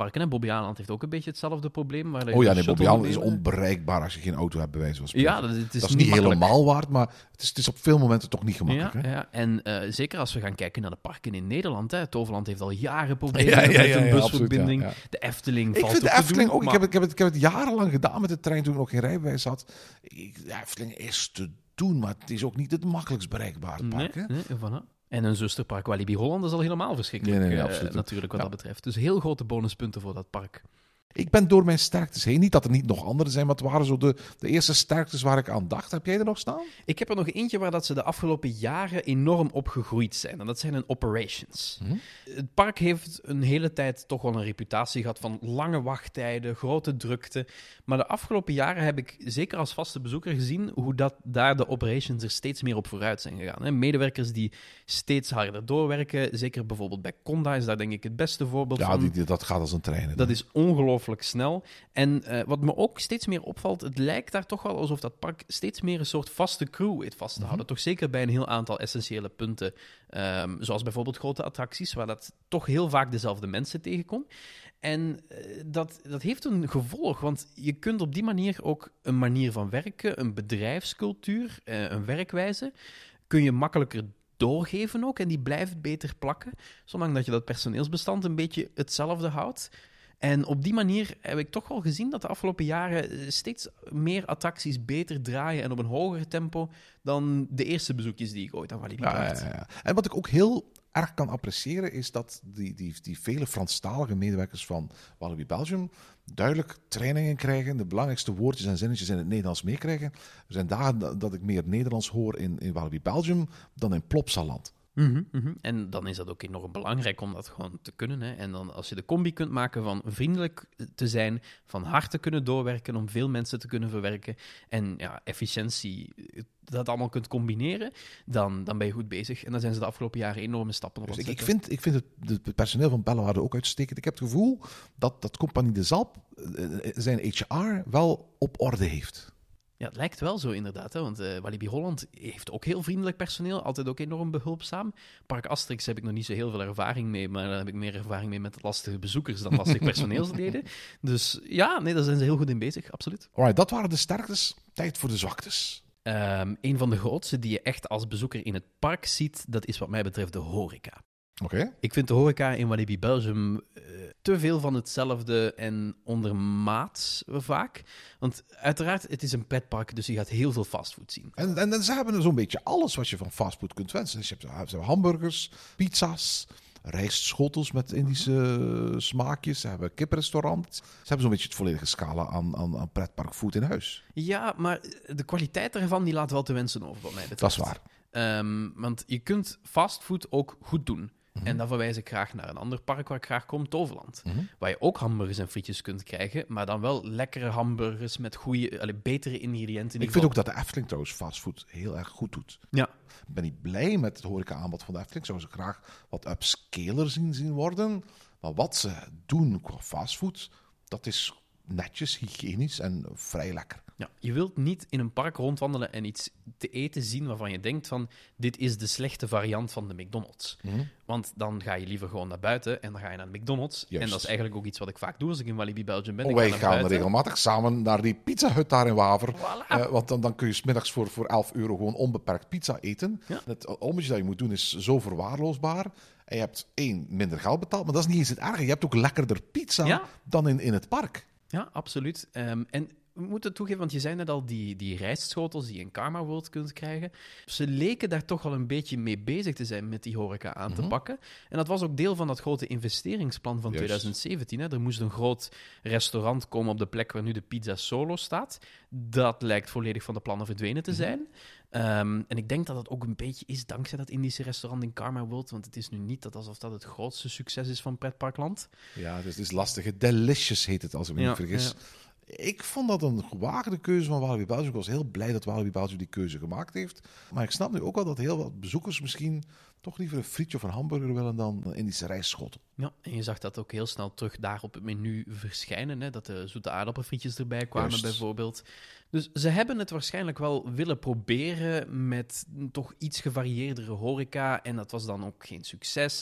parken. Hè? Bobbejaanland heeft ook een beetje hetzelfde probleem. Waar Oh ja, nee, Bobbejaanland is onbereikbaar als je geen auto hebt, bij wijze van spreken. Ja, dat, het is, dat is niet niet makkelijk. helemaal waard, maar het is, het is op veel momenten toch niet gemakkelijk. Ja, hè? ja. En uh, zeker als we gaan kijken naar de parken in Nederland. Hè. Toverland heeft al jaren problemen Ja, ja, ja, met ja, een ja, busverbinding. absoluut, ja, ja. De Efteling Ik valt vind de ook te Efteling doen, ook... Ik, maar... heb het, ik, heb het, ik heb het jarenlang gedaan met de trein toen ik nog geen rijbewijs had. Ik, de Efteling is te doen, maar het is ook niet het makkelijkst bereikbare park. Nee, hè? nee, voilà. En een zusterpark Walibi Holland is al helemaal verschrikkelijk, Nee, nee, nee, uh, absoluut. natuurlijk, wat Ja. dat betreft. Dus heel grote bonuspunten voor dat park. Ik ben door mijn sterktes heen. Niet dat er niet nog andere zijn, maar het waren zo de, de eerste sterktes waar ik aan dacht. Heb jij er nog staan? Ik heb er nog eentje waar dat ze de afgelopen jaren enorm op gegroeid zijn. En dat zijn hun operations. Hm? Het park heeft een hele tijd toch wel een reputatie gehad van lange wachttijden, grote drukte. Maar de afgelopen jaren heb ik, zeker als vaste bezoeker, gezien hoe dat daar de operations er steeds meer op vooruit zijn gegaan. Hè. Medewerkers die steeds harder doorwerken. Zeker bijvoorbeeld bij Conda is daar denk ik het beste voorbeeld Ja, van. die, die- dat gaat als een trein. hè. Dat is ongelooflijk snel. En uh, wat me ook steeds meer opvalt, het lijkt daar toch wel alsof dat park steeds meer een soort vaste crew weet vast te houden. Mhm. Toch zeker bij een heel aantal essentiële punten. Um, zoals bijvoorbeeld grote attracties, waar dat toch heel vaak dezelfde mensen tegenkomt. En uh, dat, dat heeft een gevolg, want je kunt op die manier ook een manier van werken, een bedrijfscultuur, uh, een werkwijze, kun je makkelijker doorgeven ook en die blijft beter plakken, zolang dat je dat personeelsbestand een beetje hetzelfde houdt. En op die manier heb ik toch wel gezien dat de afgelopen jaren steeds meer attracties beter draaien en op een hoger tempo dan de eerste bezoekjes die ik ooit aan Walibi Ja, bracht. ja, ja. En wat ik ook heel erg kan appreciëren, is dat die, die, die vele Franstalige medewerkers van Walibi Belgium duidelijk trainingen krijgen, de belangrijkste woordjes en zinnetjes in het Nederlands meekrijgen. Er zijn dagen dat ik meer Nederlands hoor in, in Walibi Belgium dan in Plopsaland. Mm-hmm, mm-hmm. En dan is dat ook enorm belangrijk om dat gewoon te kunnen. Hè. En dan als je de combi kunt maken van vriendelijk te zijn, van hard te kunnen doorwerken, om veel mensen te kunnen verwerken en ja, efficiëntie, dat allemaal kunt combineren, dan, dan ben je goed bezig. En daar zijn ze de afgelopen jaren enorme stappen op Dus aan ik, het ik zetten. vind, ik vind het, het personeel van Bellewaarde ook uitstekend. Ik heb het gevoel dat, dat Compagnie de Zalp eh, zijn H R wel op orde heeft. Ja, het lijkt wel zo inderdaad, hè? Want uh, Walibi Holland heeft ook heel vriendelijk personeel, altijd ook enorm behulpzaam. Park Asterix heb ik nog niet zo heel veel ervaring mee, maar daar heb ik meer ervaring mee met lastige bezoekers dan lastig personeelsleden. Dus ja, nee, daar zijn ze heel goed in bezig, absoluut. Alright, dat waren de sterktes. Tijd voor de zwaktes. Um, een van de grootste die je echt als bezoeker in het park ziet, dat is wat mij betreft de horeca. Oké. Okay. Ik vind de horeca in Walibi Belgium uh, te veel van hetzelfde en ondermaats vaak. Want uiteraard, het is een pretpark, dus je gaat heel veel fastfood zien. En, en, en ze hebben zo'n beetje alles wat je van fastfood kunt wensen. Dus je hebt, ze hebben hamburgers, pizza's, rijstschotels met Indische smaakjes. Ze hebben een kiprestaurant. Ze hebben zo'n beetje het volledige scala aan, aan, aan pretparkfood in huis. Ja, maar de kwaliteit daarvan die laat wel te wensen over, wat mij betreft. Dat is waar. Um, want je kunt fastfood ook goed doen. Mm-hmm. En dan verwijs ik graag naar een ander park waar ik graag kom, Toverland. Mm-hmm. Waar je ook hamburgers en frietjes kunt krijgen, maar dan wel lekkere hamburgers met goede, allee, betere ingrediënten. Ik vind ook dat de Efteling trouwens fastfood heel erg goed doet. Ja. Ik ben niet blij met het horeca-aanbod van de Efteling. Zou ze graag wat upscaler zien, zien worden. Maar wat ze doen qua fastfood, dat is netjes, hygiënisch en vrij lekker. Ja, je wilt niet in een park rondwandelen en iets te eten zien waarvan je denkt van, dit is de slechte variant van de McDonald's. Mm-hmm. Want dan ga je liever gewoon naar buiten en dan ga je naar de McDonald's. Juist. En dat is eigenlijk ook iets wat ik vaak doe als ik in Walibi Belgium ben. Oh, ik wij ga gaan buiten. regelmatig samen naar die Pizza Hut daar in Waver. Voilà. Uh, want dan, dan kun je 's middags voor, voor elf euro gewoon onbeperkt pizza eten. Ja. Het ommetje dat je moet doen is zo verwaarloosbaar. En je hebt één, minder geld betaald, maar dat is niet eens het erge. Je hebt ook lekkerder pizza ja? dan in, in het park. Ja, absoluut. Um, en we moeten toegeven, want je zei net al, die, die rijstschotels die je in Karma World kunt krijgen. Ze leken daar toch wel een beetje mee bezig te zijn met die horeca aan mm-hmm. te pakken. En dat was ook deel van dat grote investeringsplan van Juist. twintig zeventien. Hè. Er moest een groot restaurant komen op de plek waar nu de Pizza Solo staat. Dat lijkt volledig van de plannen verdwenen te zijn. Mm-hmm. Um, en ik denk dat het ook een beetje is dankzij dat Indische restaurant in Karma World, want het is nu niet dat alsof dat het grootste succes is van Pretparkland. Ja, dus het is lastig. Delicious heet het, als ik me ja, niet vergis. Ja. Ik vond dat een gewaagde keuze van Walibi Belgium. Ik was heel blij dat Walibi Belgium die keuze gemaakt heeft. Maar ik snap nu ook wel dat heel wat bezoekers misschien toch liever een frietje of een hamburger willen dan een Indische rijstschotel. Ja, en je zag dat ook heel snel terug daar op het menu verschijnen. Hè? Dat de zoete aardappelfrietjes erbij kwamen Juist. bijvoorbeeld. Dus ze hebben het waarschijnlijk wel willen proberen met toch iets gevarieerdere horeca. En dat was dan ook geen succes.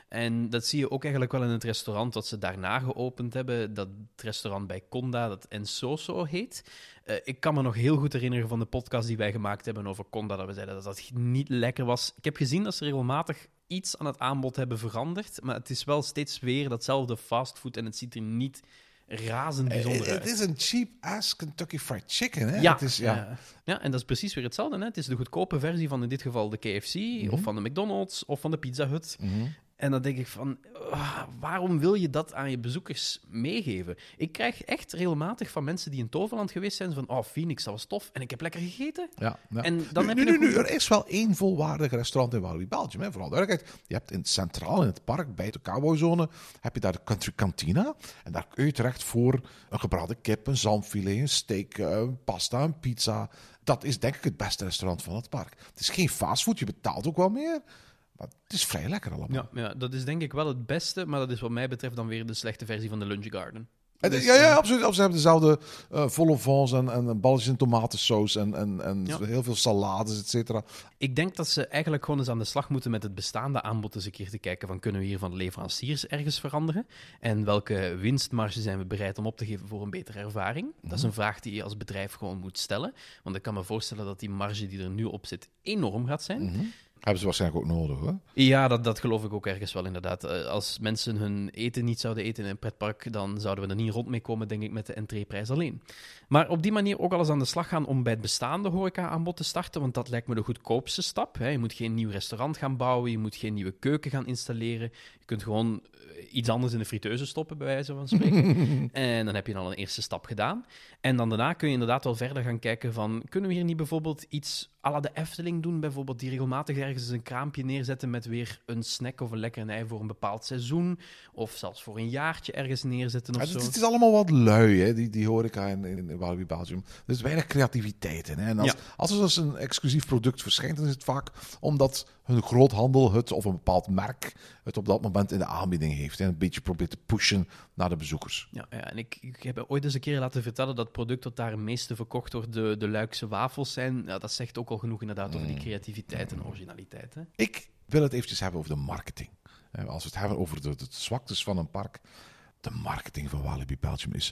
En dat zie je ook eigenlijk wel in het restaurant dat ze daarna geopend hebben. Dat het restaurant bij Conda, dat Ensoso heet. Uh, ik kan me nog heel goed herinneren van de podcast die wij gemaakt hebben over Conda, dat we zeiden dat dat niet lekker was. Ik heb gezien dat ze regelmatig iets aan het aanbod hebben veranderd, maar het is wel steeds weer datzelfde fastfood en het ziet er niet razend bijzonder uit. Het is een cheap-ass Kentucky Fried Chicken, hè? Ja, het is, ja. ja. ja, en dat is precies weer hetzelfde. Hè? Het is de goedkope versie van in dit geval de K F C, mm-hmm. of van de McDonald's, of van de Pizza Hut. Mm-hmm. En dan denk ik van, uh, waarom wil je dat aan je bezoekers meegeven? Ik krijg echt regelmatig van mensen die in Toverland geweest zijn, van, oh, Phoenix, dat was tof, en ik heb lekker gegeten. Ja, ja. En dan nu, heb nu, je nu, goed... nu, er is wel één volwaardig restaurant in Walibi Belgium, hè, vooral duidelijkheid. Je hebt in het centraal, in het park, bij de cowboyzone, heb je daar de Country Cantina. En daar kun je terecht voor een gebraden kip, een zalmfilet, een steak, een pasta, een pizza. Dat is denk ik het beste restaurant van het park. Het is geen fastfood, je betaalt ook wel meer. Maar het is vrij lekker allemaal. Ja, ja, dat is denk ik wel het beste, maar dat is wat mij betreft dan weer de slechte versie van de Lunch Garden. Dus, ja, ja, absoluut. Ze hebben dezelfde uh, volle vons en, en balletjes in tomatensaus en, en, en ja. heel veel salades, et cetera. Ik denk dat ze eigenlijk gewoon eens aan de slag moeten met het bestaande aanbod eens een keer te kijken van kunnen we hier van de leveranciers ergens veranderen? En welke winstmarge zijn we bereid om op te geven voor een betere ervaring? Mm-hmm. Dat is een vraag die je als bedrijf gewoon moet stellen. Want ik kan me voorstellen dat die marge die er nu op zit enorm gaat zijn. Mm-hmm. Hebben ze waarschijnlijk ook nodig, hoor. Ja, dat, dat geloof ik ook ergens wel, inderdaad. Als mensen hun eten niet zouden eten in een pretpark, dan zouden we er niet rond mee komen, denk ik, met de entreeprijs alleen. Maar op die manier ook al eens aan de slag gaan om bij het bestaande horeca-aanbod te starten, want dat lijkt me de goedkoopste stap. Hè. Je moet geen nieuw restaurant gaan bouwen, je moet geen nieuwe keuken gaan installeren. Je kunt gewoon iets anders in de friteuse stoppen, bij wijze van spreken. En dan heb je al een eerste stap gedaan. En dan daarna kun je inderdaad wel verder gaan kijken van, kunnen we hier niet bijvoorbeeld iets à la de Efteling doen, bijvoorbeeld, die regelmatig ergens een kraampje neerzetten met weer een snack of een lekkernij voor een bepaald seizoen, of zelfs voor een jaartje ergens neerzetten of ja, zo. Het, het is allemaal wat lui, hè, die, die horeca in, in, in Walibi Belgium. Er is weinig creativiteit in. Hè. En als, ja. als er dus een exclusief product verschijnt, dan is het vaak omdat hun groothandel het, of een bepaald merk, het op dat moment in de aanbieding heeft. En een beetje probeert te pushen naar de bezoekers. Ja, ja en ik, ik heb ooit eens een keer laten vertellen dat het product dat daar het meeste verkocht wordt, de, de Luikse wafels zijn. Ja, dat zegt ook al genoeg inderdaad over die creativiteit en originaliteit. Hè? Ik wil het eventjes hebben over de marketing. Als we het hebben over de, de zwaktes van een park. De marketing van Walibi Belgium is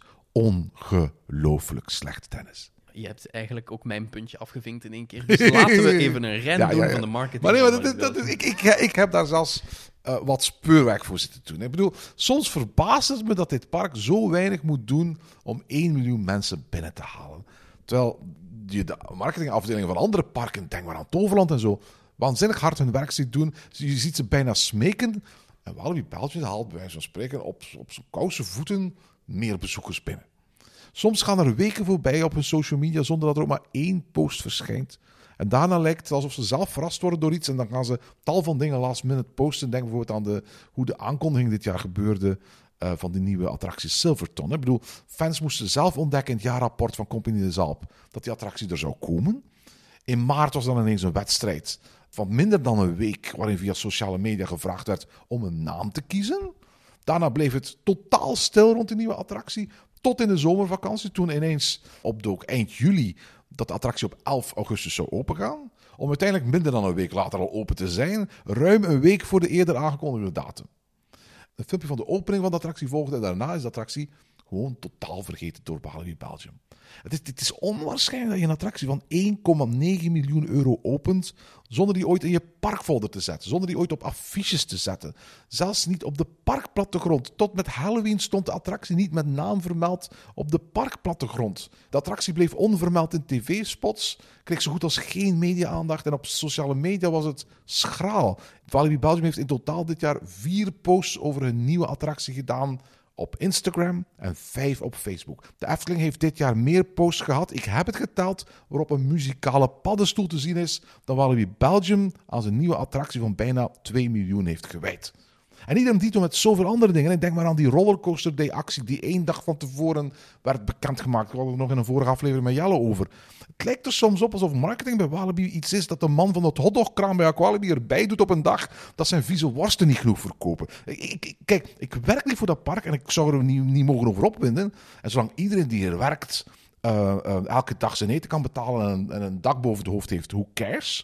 ongelooflijk slecht, Dennis. Je hebt eigenlijk ook mijn puntje afgevinkt in één keer. Dus laten we even een ren ja, doen ja, ja. van de marketing. Maar nee, maar dat, dat, dat, ik, ik, ik heb daar zelfs uh, wat speurwerk voor zitten doen. Ik bedoel, soms verbaast het me dat dit park zo weinig moet doen om één miljoen mensen binnen te halen. Terwijl je de marketingafdelingen van andere parken, denk maar aan Toverland en zo, waanzinnig hard hun werk ziet doen. Je ziet ze bijna smeken. En Walibi Belgium haalt bij wijze van spreken op, op zijn koude voeten meer bezoekers binnen. Soms gaan er weken voorbij op hun social media zonder dat er ook maar één post verschijnt. En daarna lijkt het alsof ze zelf verrast worden door iets. En dan gaan ze tal van dingen last minute posten. Denk bijvoorbeeld aan de, hoe de aankondiging dit jaar gebeurde uh, van die nieuwe attractie Silverton. Ik bedoel, fans moesten zelf ontdekken in het jaarrapport van Compagnie de Zalp dat die attractie er zou komen. In maart was dan ineens een wedstrijd van minder dan een week waarin via sociale media gevraagd werd om een naam te kiezen. Daarna bleef het totaal stil rond die nieuwe attractie. Tot in de zomervakantie, toen ineens opdook eind juli dat de attractie op elf augustus zou opengaan. Om uiteindelijk minder dan een week later al open te zijn, ruim een week voor de eerder aangekondigde datum. Een filmpje van de opening van de attractie volgde en daarna is de attractie gewoon totaal vergeten door Walibi Belgium. Het is, het is onwaarschijnlijk dat je een attractie van één komma negen miljoen euro opent zonder die ooit in je parkfolder te zetten, zonder die ooit op affiches te zetten. Zelfs niet op de parkplattegrond. Tot met Halloween stond de attractie niet met naam vermeld op de parkplattegrond. De attractie bleef onvermeld in tv-spots, kreeg zo goed als geen media-aandacht en op sociale media was het schraal. Walibi Belgium heeft in totaal dit jaar vier posts over hun nieuwe attractie gedaan op Instagram en vijf op Facebook. De Efteling heeft dit jaar meer posts gehad, ik heb het geteld, waarop een muzikale paddenstoel te zien is dan Walibi Belgium aan zijn nieuwe attractie van bijna twee miljoen heeft gewijd. En idem dito met zoveel andere dingen. Ik denk maar aan die Rollercoaster Day actie die één dag van tevoren werd bekendgemaakt. We hadden er nog in een vorige aflevering met Jelle over. Het lijkt er soms op alsof marketing bij Walibi iets is dat de man van het hotdogkraam bij Aqualibi erbij doet op een dag dat zijn vieze worsten niet genoeg verkopen. Ik, ik, kijk, ik werk niet voor dat park en ik zou er niet, niet mogen over opwinden. En zolang iedereen die hier werkt uh, uh, elke dag zijn eten kan betalen en, en een dak boven het hoofd heeft, who cares?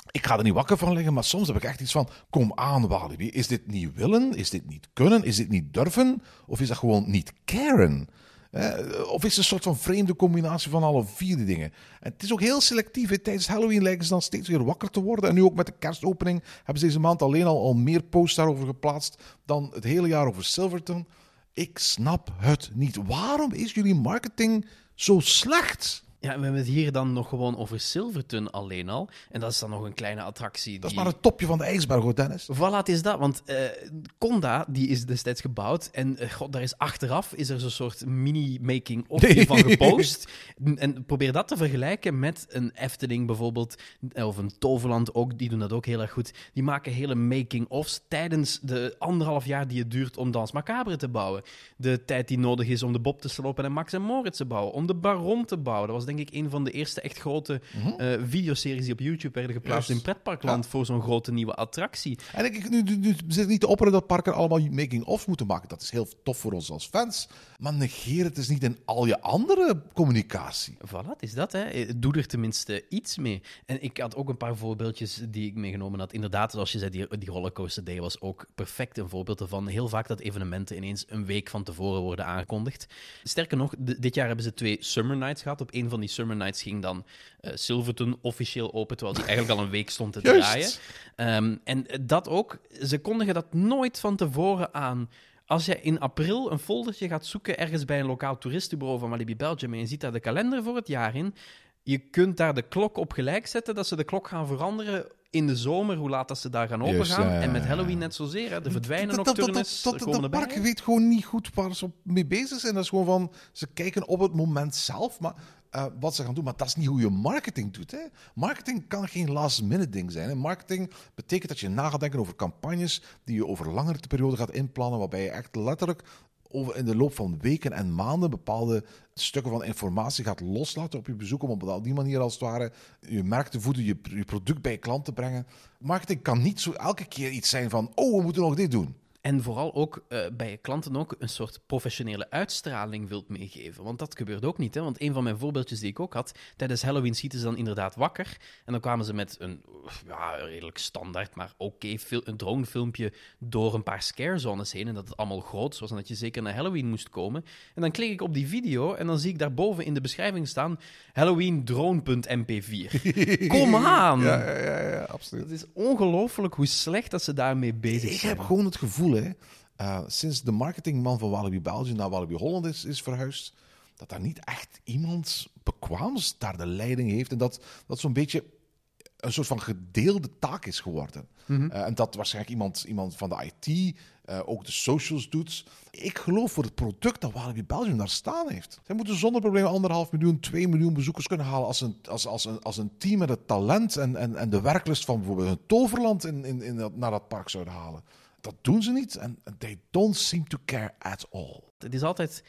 Ik ga er niet wakker van liggen, maar soms heb ik echt iets van... Kom aan, Walibi. Is dit niet willen? Is dit niet kunnen? Is dit niet durven? Of is dat gewoon niet caren? Eh, of is het een soort van vreemde combinatie van alle vier die dingen? En het is ook heel selectief. Hè. Tijdens Halloween lijken ze dan steeds weer wakker te worden. En nu ook met de kerstopening hebben ze deze maand alleen al, al meer posts daarover geplaatst dan het hele jaar over Silverton. Ik snap het niet. Waarom is jullie marketing zo slecht? Ja, we hebben het hier dan nog gewoon over Silverton alleen al. En dat is dan nog een kleine attractie. Dat is die... maar het topje van de ijsberg, hoor, Dennis. Voilà, het is dat. Want uh, Conda, die is destijds gebouwd. En uh, god, daar is achteraf is er zo'n soort mini-making-of Nee. van gepost. En probeer dat te vergelijken met een Efteling bijvoorbeeld. Of een Toverland ook, die doen dat ook heel erg goed. Die maken hele making-ofs tijdens de anderhalf jaar die het duurt om Dans Macabre te bouwen. De tijd die nodig is om de Bob te slopen en Max en Moritz te bouwen. Om de Baron te bouwen. Dat was denk ik een van de eerste echt grote Mhm. uh, videoseries die op YouTube werden geplaatst Juist. in Pretparkland Ja. voor zo'n grote nieuwe attractie. En ik, nu, nu, nu zit niet te opperen dat parken allemaal making-offs moeten maken. Dat is heel tof voor ons als fans. Maar negeer het dus niet in al je andere communicatie. Voilà, het is dat. Hè. Doe er tenminste iets mee. En ik had ook een paar voorbeeldjes die ik meegenomen had. Inderdaad, zoals je zei, die, die Rollercoaster Day was ook perfect een voorbeeld ervan. Heel vaak dat evenementen ineens een week van tevoren worden aangekondigd. Sterker nog, d- dit jaar hebben ze twee Summer Nights gehad. Op een van die Summer Nights ging dan uh, Silverton officieel open, terwijl die eigenlijk al een week stond te Juist. draaien. Um, en dat ook, ze kondigen dat nooit van tevoren aan. Als je in april een foldertje gaat zoeken ergens bij een lokaal toeristenbureau van Walibi Belgium en je ziet daar de kalender voor het jaar in, je kunt daar de klok op gelijk zetten dat ze de klok gaan veranderen in de zomer, hoe laat dat ze daar gaan Juist, opengaan. ja, ja, En met ja. Halloween net zozeer. Hè. De verdwijnen Dat- dat- dat- nocturnes, dat- er dat- komen dat erbij. park weet gewoon niet goed waar ze op mee bezig zijn. Dat is gewoon van, ze kijken op het moment zelf, maar uh, wat ze gaan doen. Maar dat is niet hoe je marketing doet. Hè. Marketing kan geen last-minute ding zijn. Hè. Marketing betekent dat je na gaat denken over campagnes die je over langere periode gaat inplannen, waarbij je echt letterlijk over in de loop van weken en maanden bepaalde stukken van informatie gaat loslaten op je bezoek, om op die manier als het ware je merk te voeden, je, je product bij je klant te brengen. Marketing kan niet zo elke keer iets zijn van, oh, we moeten nog dit doen. En vooral ook uh, bij je klanten ook een soort professionele uitstraling wilt meegeven. Want dat gebeurt ook niet. Hè? Want een van mijn voorbeeldjes die ik ook had, tijdens Halloween schieten ze dan inderdaad wakker. En dan kwamen ze met een ja, redelijk standaard, maar oké, okay, fil- een dronefilmpje door een paar scarezones heen. En dat het allemaal groot was en dat je zeker naar Halloween moest komen. En dan klik ik op die video en dan zie ik daarboven in de beschrijving staan Halloween drone punt m p vier. Kom aan! Ja, ja, ja, ja, absoluut. Het is ongelooflijk hoe slecht dat ze daarmee bezig Ik zijn. heb gewoon het gevoel, hè, uh, sinds de marketingman van Walibi Belgium naar Walibi Holland is, is verhuisd, dat daar niet echt iemand bekwaams daar de leiding heeft. En dat dat zo'n beetje een soort van gedeelde taak is geworden. Mm-hmm. Uh, en dat waarschijnlijk iemand, iemand van de I T uh, ook de socials doet. Ik geloof voor het product dat Walibi Belgium daar staan heeft. Zij moeten zonder probleem anderhalf miljoen, twee miljoen bezoekers kunnen halen als een, als, als een, als een team met het talent en, en, en de werklust van bijvoorbeeld een Toverland in, in, in dat, naar dat park zouden halen. Dat doen ze niet en they don't seem to care at all. Het is altijd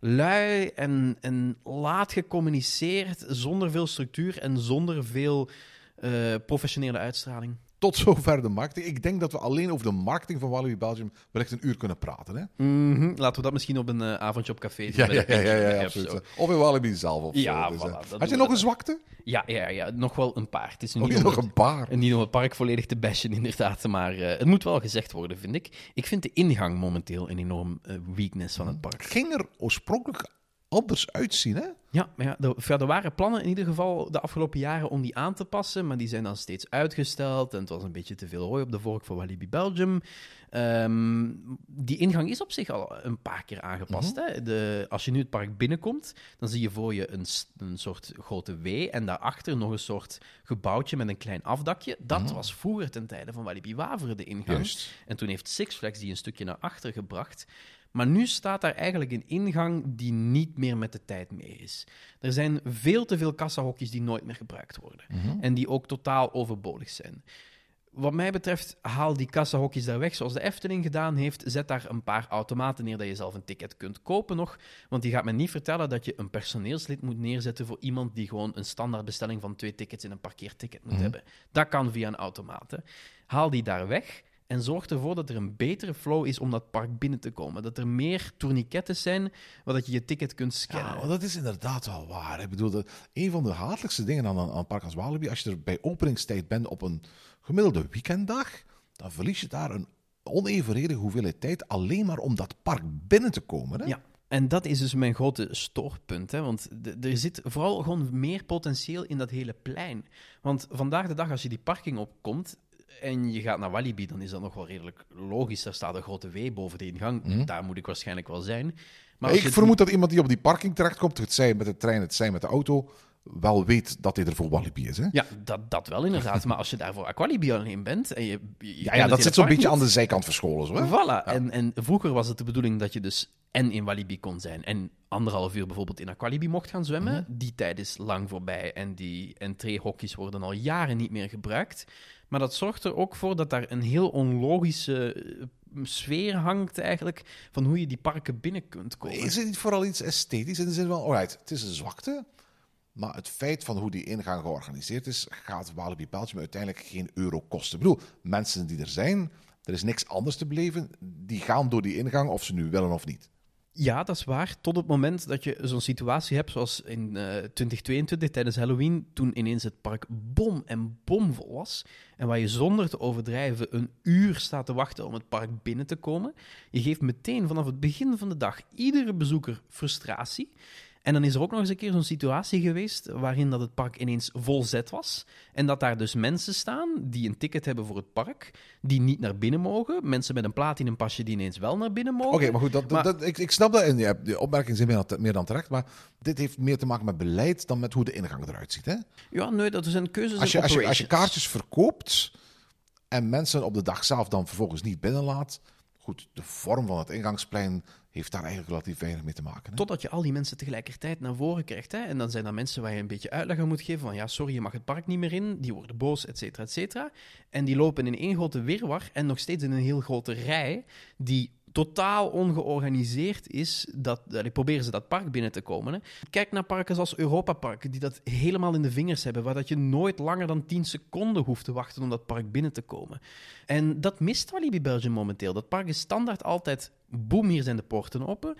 lui en, en laat gecommuniceerd, zonder veel structuur en zonder veel uh, professionele uitstraling. Tot zover de marketing. Ik denk dat we alleen over de marketing van Walibi Belgium wellicht een uur kunnen praten. Hè? Mm-hmm. Laten we dat misschien op een uh, avondje op café doen. Ja, bij ja, de ja, ja, ja, of absoluut. zo. Of in Walibi zelf. Of Ja, zo. Dus, voilà, uh, dat had doen je we nog dan. een zwakte? Ja, ja, ja, nog wel een paar. Het is Oh, niet, je om nog het, een paar. en niet om het park volledig te bashen, inderdaad. Maar uh, het moet wel gezegd worden, vind ik. Ik vind de ingang momenteel een enorm uh, weakness van het park. Het ging er oorspronkelijk anders uitzien, hè? Ja, maar ja, er, ja, er waren plannen in ieder geval de afgelopen jaren om die aan te passen, maar die zijn dan steeds uitgesteld en het was een beetje te veel hooi op de vork voor Walibi Belgium. Um, die ingang is op zich al een paar keer aangepast. Mm-hmm. Hè? De, als je nu het park binnenkomt, dan zie je voor je een, een soort grote W en daarachter nog een soort gebouwtje met een klein afdakje. Dat mm-hmm. was vroeger ten tijde van Walibi Waveren de ingang. Juist. En toen heeft Six Flags die een stukje naar achter gebracht. Maar nu staat daar eigenlijk een ingang die niet meer met de tijd mee is. Er zijn veel te veel kassahokjes die nooit meer gebruikt worden. Mm-hmm. En die ook totaal overbodig zijn. Wat mij betreft, haal die kassahokjes daar weg, zoals de Efteling gedaan heeft. Zet daar een paar automaten neer dat je zelf een ticket kunt kopen nog. Want die gaat me niet vertellen dat je een personeelslid moet neerzetten voor iemand die gewoon een standaardbestelling van twee tickets in een parkeerticket moet mm-hmm. hebben. Dat kan via een automaat. Hè. Haal die daar weg. en zorgt ervoor dat er een betere flow is om dat park binnen te komen. Dat er meer tourniquetten zijn, waar dat je je ticket kunt scannen. Ja, maar dat is inderdaad wel waar. Ik bedoel, dat een van de hatelijkste dingen aan, aan het park als Walibi, als je er bij openingstijd bent op een gemiddelde weekenddag, dan verlies je daar een onevenredige hoeveelheid tijd alleen maar om dat park binnen te komen. Hè? Ja. En dat is dus mijn grote stoorpunt. Hè? Want d- er zit vooral gewoon meer potentieel in dat hele plein. Want vandaag de dag, als je die parking opkomt en je gaat naar Walibi, dan is dat nog wel redelijk logisch. Daar staat een grote W boven de ingang. Mm. Daar moet ik waarschijnlijk wel zijn. Maar als Ik je vermoed dat iemand die op die parking terechtkomt, het zij met de trein, het zij met de auto, wel weet dat hij er voor Walibi is. Hè? Ja, dat, dat wel inderdaad. Maar als je daar voor Aqualibi alleen bent... En je, je Ja, kent ja, het dat hele zit zo'n park beetje niet. aan de zijkant verscholen. Zo, hè? Voilà. En, en vroeger was het de bedoeling dat je dus en in Walibi kon zijn en anderhalf uur bijvoorbeeld in Aqualibi mocht gaan zwemmen. Mhm. Die tijd is lang voorbij en die entreehokjes worden al jaren niet meer gebruikt. Maar dat zorgt er ook voor dat daar een heel onlogische eh, sfeer hangt eigenlijk van hoe je die parken binnen kunt komen. Is het niet vooral iets esthetisch in de zin van, alright, het is een zwakte, maar het feit van hoe die ingang georganiseerd is, gaat Walibi Belgium uiteindelijk geen euro kosten. Ik bedoel, mensen die er zijn, er is niks anders te beleven, die gaan door die ingang of ze nu willen of niet. Ja, dat is waar. Tot het moment dat je zo'n situatie hebt zoals in uh, twintig tweeëntwintig tijdens Halloween, toen ineens het park bom en bomvol was. En waar je zonder te overdrijven een uur staat te wachten om het park binnen te komen. Je geeft meteen vanaf het begin van de dag iedere bezoeker frustratie. En dan is er ook nog eens een keer zo'n situatie geweest waarin dat het park ineens vol zet was. En dat daar dus mensen staan die een ticket hebben voor het park, die niet naar binnen mogen. Mensen met een platinum-pasje die ineens wel naar binnen mogen. Oké, okay, maar goed, dat, maar... dat, ik, ik snap dat en ja, de opmerkingen zijn meer dan, meer dan terecht, maar dit heeft meer te maken met beleid dan met hoe de ingang eruit ziet. Hè? Ja, nee, dat zijn keuzes als je, en als, je, operations. als je kaartjes verkoopt en mensen op de dag zelf dan vervolgens niet binnenlaat, goed, de vorm van het ingangsplein heeft daar eigenlijk relatief weinig mee te maken. Hè? Totdat je al die mensen tegelijkertijd naar voren krijgt. Hè? En dan zijn dat mensen waar je een beetje uitleg aan moet geven van ja, sorry, je mag het park niet meer in. Die worden boos, et cetera, et cetera. En die lopen in één grote wirwar en nog steeds in een heel grote rij die totaal ongeorganiseerd is. Dat, allee, proberen ze dat park binnen te komen. Hè? Kijk naar parken zoals Europa Park, die dat helemaal in de vingers hebben, waar dat je nooit langer dan tien seconden hoeft te wachten om dat park binnen te komen. En dat mist Walibi Belgium momenteel. Dat park is standaard altijd, boem, hier zijn de poorten open.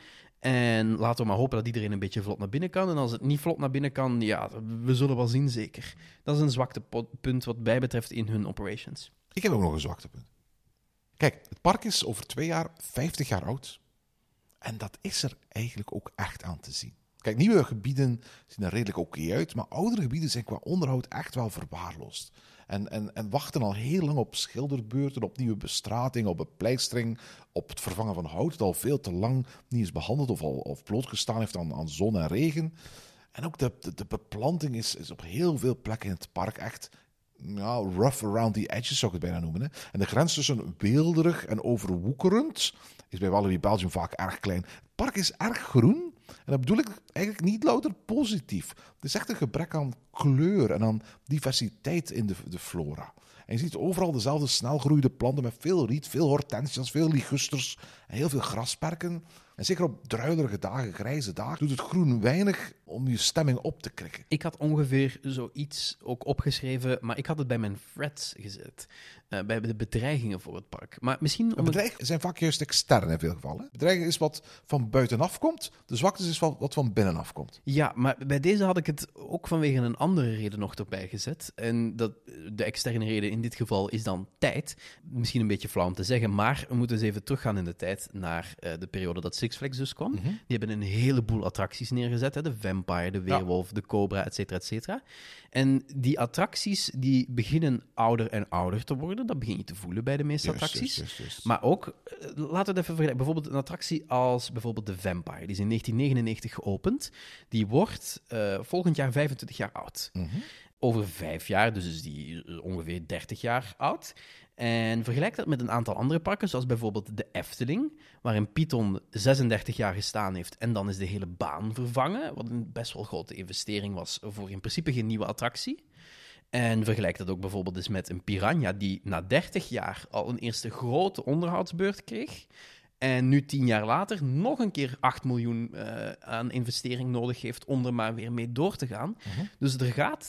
En laten we maar hopen dat iedereen een beetje vlot naar binnen kan. En als het niet vlot naar binnen kan, ja, we zullen wel zien, zeker. Dat is een zwaktepunt wat mij betreft in hun operations. Ik heb ook nog een zwaktepunt. Kijk, het park is over twee jaar vijftig jaar oud. En dat is er eigenlijk ook echt aan te zien. Kijk, nieuwe gebieden zien er redelijk oké uit, maar oudere gebieden zijn qua onderhoud echt wel verwaarloosd. En, en, en wachten al heel lang op schilderbeurten, op nieuwe bestrating, op bepleistering, op het vervangen van hout dat al veel te lang niet is behandeld of al of blootgestaan heeft aan, aan zon en regen. En ook de, de, de beplanting is, is op heel veel plekken in het park echt ja, rough around the edges, zou ik het bijna noemen. Hè. En de grens tussen weelderig en overwoekerend is bij Walibi Belgium vaak erg klein. Het park is erg groen. En dat bedoel ik eigenlijk niet louter positief. Het is echt een gebrek aan kleur en aan diversiteit in de, de flora. En je ziet overal dezelfde snelgroeiende planten met veel riet, veel hortensias, veel ligusters en heel veel grasperken. En zeker op druilerige dagen, grijze dagen, doet het groen weinig om je stemming op te krikken. Ik had ongeveer zoiets ook opgeschreven, maar ik had het bij mijn threads gezet. Uh, bij de bedreigingen voor het park. Maar misschien om Bedreigingen het... zijn vaak juist extern in veel gevallen. Bedreiging is wat van buitenaf komt, de zwakte is wat van binnenaf komt. Ja, maar bij deze had ik het ook vanwege een andere reden nog erbij gezet. En dat, de externe reden in dit geval is dan tijd. Misschien een beetje flauw om te zeggen, maar we moeten eens even teruggaan in de tijd naar uh, de periode dat Six Flags dus kwam. Mm-hmm. Die hebben een heleboel attracties neergezet. Hè? De Vampire, de Weerwolf, ja. de Cobra, et cetera, et cetera. En die attracties die beginnen ouder en ouder te worden. Dat begin je te voelen bij de meeste yes, attracties. Yes, yes, yes. Maar ook, laten we het even vergelijken. Bijvoorbeeld een attractie als bijvoorbeeld de Vampire. Die is in negentien negenennegentig geopend. Die wordt uh, volgend jaar vijfentwintig jaar oud. Mm-hmm. Over vijf jaar, dus is die ongeveer dertig jaar oud. En vergelijk dat met een aantal andere parken, zoals bijvoorbeeld de Efteling, waarin Python zesendertig jaar gestaan heeft en dan is de hele baan vervangen, wat een best wel grote investering was voor in principe geen nieuwe attractie. En vergelijk dat ook bijvoorbeeld eens met een Piranha, die na dertig jaar al een eerste grote onderhoudsbeurt kreeg. En nu tien jaar later nog een keer acht miljoen uh, aan investering nodig heeft om er maar weer mee door te gaan. Uh-huh. Dus er gaat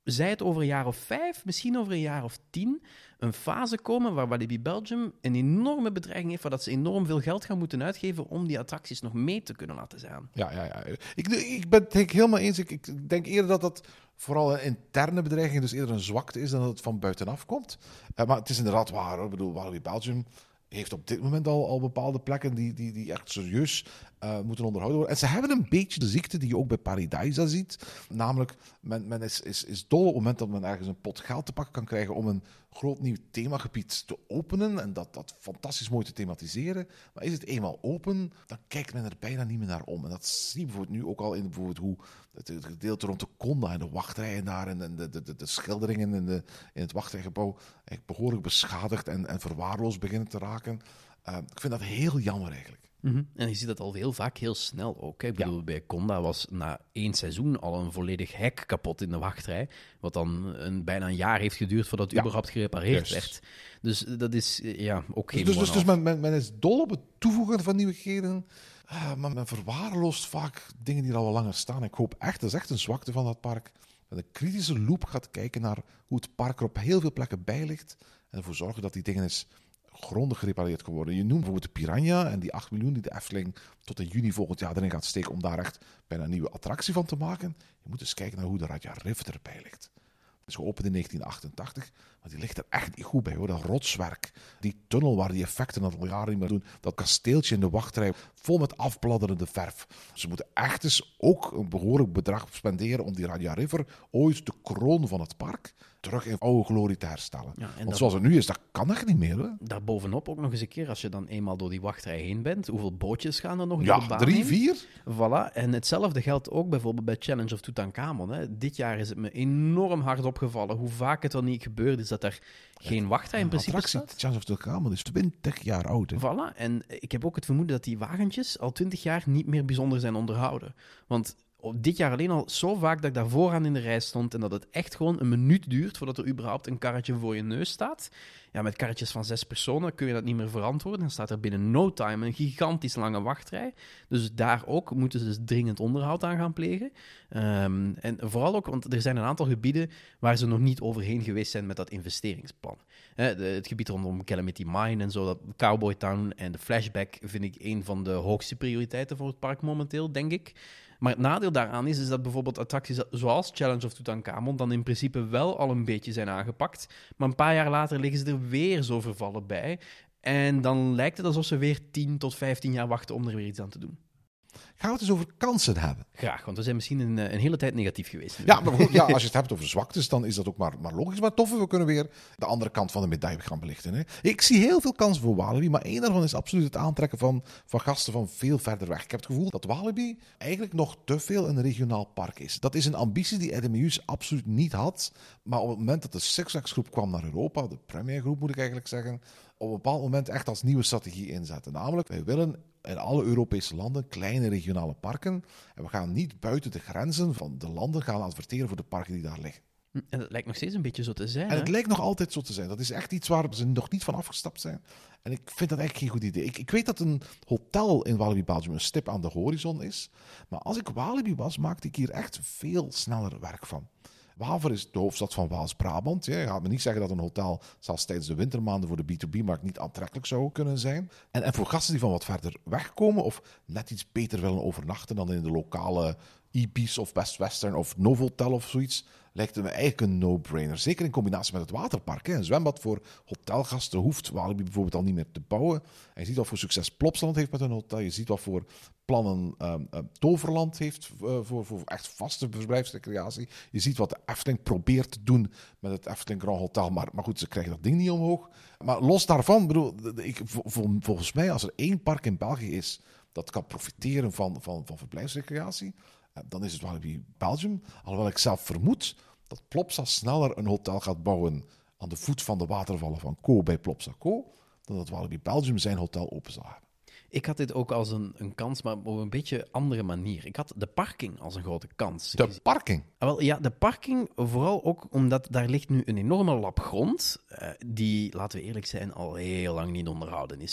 zij het over een jaar of vijf, misschien over een jaar of tien, een fase komen waar Walibi Belgium een enorme bedreiging heeft, waar dat ze enorm veel geld gaan moeten uitgeven om die attracties nog mee te kunnen laten zijn. Ja, ja, ja. Ik, ik ben het denk ik helemaal eens. Ik, ik denk eerder dat dat vooral een interne bedreiging, dus eerder een zwakte is dan dat het van buitenaf komt. Uh, maar het is inderdaad waar, hoor. Ik bedoel, Walibi Belgium heeft op dit moment al, al bepaalde plekken die, die, die echt serieus uh, moeten onderhouden worden. En ze hebben een beetje de ziekte die je ook bij Paradisa ziet. Namelijk, men, men is, is, is dol op het moment dat men ergens een pot geld te pakken kan krijgen om een groot nieuw themagebied te openen en dat, dat fantastisch mooi te thematiseren. Maar is het eenmaal open, dan kijkt men er bijna niet meer naar om. En dat zie je bijvoorbeeld nu ook al in bijvoorbeeld hoe het, het gedeelte rond de Conda en de wachtrijen daar en de, de, de, de schilderingen in, de, in het wachtrijgebouw behoorlijk beschadigd en, en verwaarloosd beginnen te raken. Uh, ik vind dat heel jammer eigenlijk. Mm-hmm. En je ziet dat al heel vaak heel snel ook. Hè. Ik bedoel, ja. Bij Conda was na één seizoen al een volledig hek kapot in de wachtrij. Wat dan een, bijna een jaar heeft geduurd voordat het ja. überhaupt gerepareerd Just. werd. Dus dat is ja, ook geen Dus, dus, dus men, men, men is dol op het toevoegen van nieuwigheden. Uh, maar men verwaarloost vaak dingen die er al wel langer staan. Ik hoop echt, dat is echt een zwakte van dat park, dat een kritische loop gaat kijken naar hoe het park er op heel veel plekken bij ligt. En ervoor zorgen dat die dingen eens grondig gerepareerd kan worden. Je noemt bijvoorbeeld de Piranha en die acht miljoen die de Efteling tot in juni volgend jaar erin gaat steken om daar echt bijna een nieuwe attractie van te maken. Je moet eens kijken naar hoe de Raja River erbij ligt. Het is geopend in negentien achtentachtig, maar die ligt er echt niet goed bij, hoor. Dat rotswerk, die tunnel waar die effecten al jaren niet meer doen, dat kasteeltje in de wachtrij, vol met afbladderende verf. Ze moeten echt eens ook een behoorlijk bedrag spenderen om die Raja River, ooit de kroon van het park, terug in oude glorie te herstellen. Ja, Want dat, zoals het nu is, dat kan echt niet meer. Hè? Daarbovenop ook nog eens een keer, als je dan eenmaal door die wachtrij heen bent, hoeveel bootjes gaan er nog ja, door de baan drie, heen? vier. Voilà. En hetzelfde geldt ook bijvoorbeeld bij Challenge of Tutankhamon. Hè. Dit jaar is het me enorm hard opgevallen hoe vaak het al niet gebeurd is dat er geen wachtrij in principe attractie, staat. Challenge of Tutankhamon is twintig jaar oud. Hè? Voilà. En ik heb ook het vermoeden dat die wagentjes al twintig jaar niet meer bijzonder zijn onderhouden. Want dit jaar alleen al zo vaak dat ik daar vooraan in de rij stond en dat het echt gewoon een minuut duurt voordat er überhaupt een karretje voor je neus staat. Ja, met karretjes van zes personen kun je dat niet meer verantwoorden. Dan staat er binnen no time een gigantisch lange wachtrij. Dus daar ook moeten ze dus dringend onderhoud aan gaan plegen. Um, en vooral ook, want er zijn een aantal gebieden waar ze nog niet overheen geweest zijn met dat investeringsplan. He, de, het gebied rondom Calamity Mine en zo, dat Cowboy Town en de Flashback vind ik een van de hoogste prioriteiten voor het park momenteel, denk ik. Maar het nadeel daaraan is, is dat bijvoorbeeld attracties zoals Challenge of Tutankhamon dan in principe wel al een beetje zijn aangepakt. Maar een paar jaar later liggen ze er weer zo vervallen bij. En dan lijkt het alsof ze weer tien tot vijftien jaar wachten om er weer iets aan te doen. Gaan we het eens over kansen hebben? Graag, want we zijn misschien een, een hele tijd negatief geweest. Ja, maar goed, ja, als je het hebt over zwaktes, dan is dat ook maar, maar logisch. Maar tof, we kunnen weer de andere kant van de medaille gaan belichten. Hè. Ik zie heel veel kansen voor Walibi, maar één daarvan is absoluut het aantrekken van, van gasten van veel verder weg. Ik heb het gevoel dat Walibi eigenlijk nog te veel een regionaal park is. Dat is een ambitie die Edemeus absoluut niet had. Maar op het moment dat de Six Flags groep kwam naar Europa, de Premier groep moet ik eigenlijk zeggen, op een bepaald moment echt als nieuwe strategie inzetten. Namelijk, wij willen in alle Europese landen kleine regionale parken. En we gaan niet buiten de grenzen van de landen gaan adverteren voor de parken die daar liggen. En dat lijkt nog steeds een beetje zo te zijn. En het hè? lijkt nog altijd zo te zijn. Dat is echt iets waar ze nog niet van afgestapt zijn. En ik vind dat eigenlijk geen goed idee. Ik, ik weet dat een hotel in Walibi Belgium een stip aan de horizon is. Maar als ik Walibi was, maakte ik hier echt veel sneller werk van. Waver is de hoofdstad van Waals-Brabant. Je gaat me niet zeggen dat een hotel, zelfs tijdens de wintermaanden voor de B twee B-markt, niet aantrekkelijk zou kunnen zijn. En, en voor gasten die van wat verder wegkomen of net iets beter willen overnachten dan in de lokale Ibis of Best Western of Novotel of zoiets, lijkt het me eigenlijk een no-brainer. Zeker in combinatie met het waterpark. Hè. Een zwembad voor hotelgasten hoeft Walibi bijvoorbeeld al niet meer te bouwen. En je ziet wat voor succes Plopsaland heeft met een hotel. Je ziet wat voor plannen um, um, Toverland heeft uh, voor, voor echt vaste verblijfsrecreatie. Je ziet wat de Efteling probeert te doen met het Efteling Grand Hotel. Maar, maar goed, ze krijgen dat ding niet omhoog. Maar los daarvan, bedoel, ik, vol, volgens mij, als er één park in België is dat kan profiteren van, van, van verblijfsrecreatie, dan is het Walibi Belgium. Alhoewel ik zelf vermoed dat Plopsa sneller een hotel gaat bouwen aan de voet van de watervallen van Co bij Plopsa Co, dan dat Walibi Belgium zijn hotel open zal hebben. Ik had dit ook als een, een kans, maar op een beetje andere manier. Ik had de parking als een grote kans. De parking? Ah, wel, ja, de parking, vooral ook omdat daar ligt nu een enorme lap grond, uh, die, laten we eerlijk zijn, al heel lang niet onderhouden is. Dat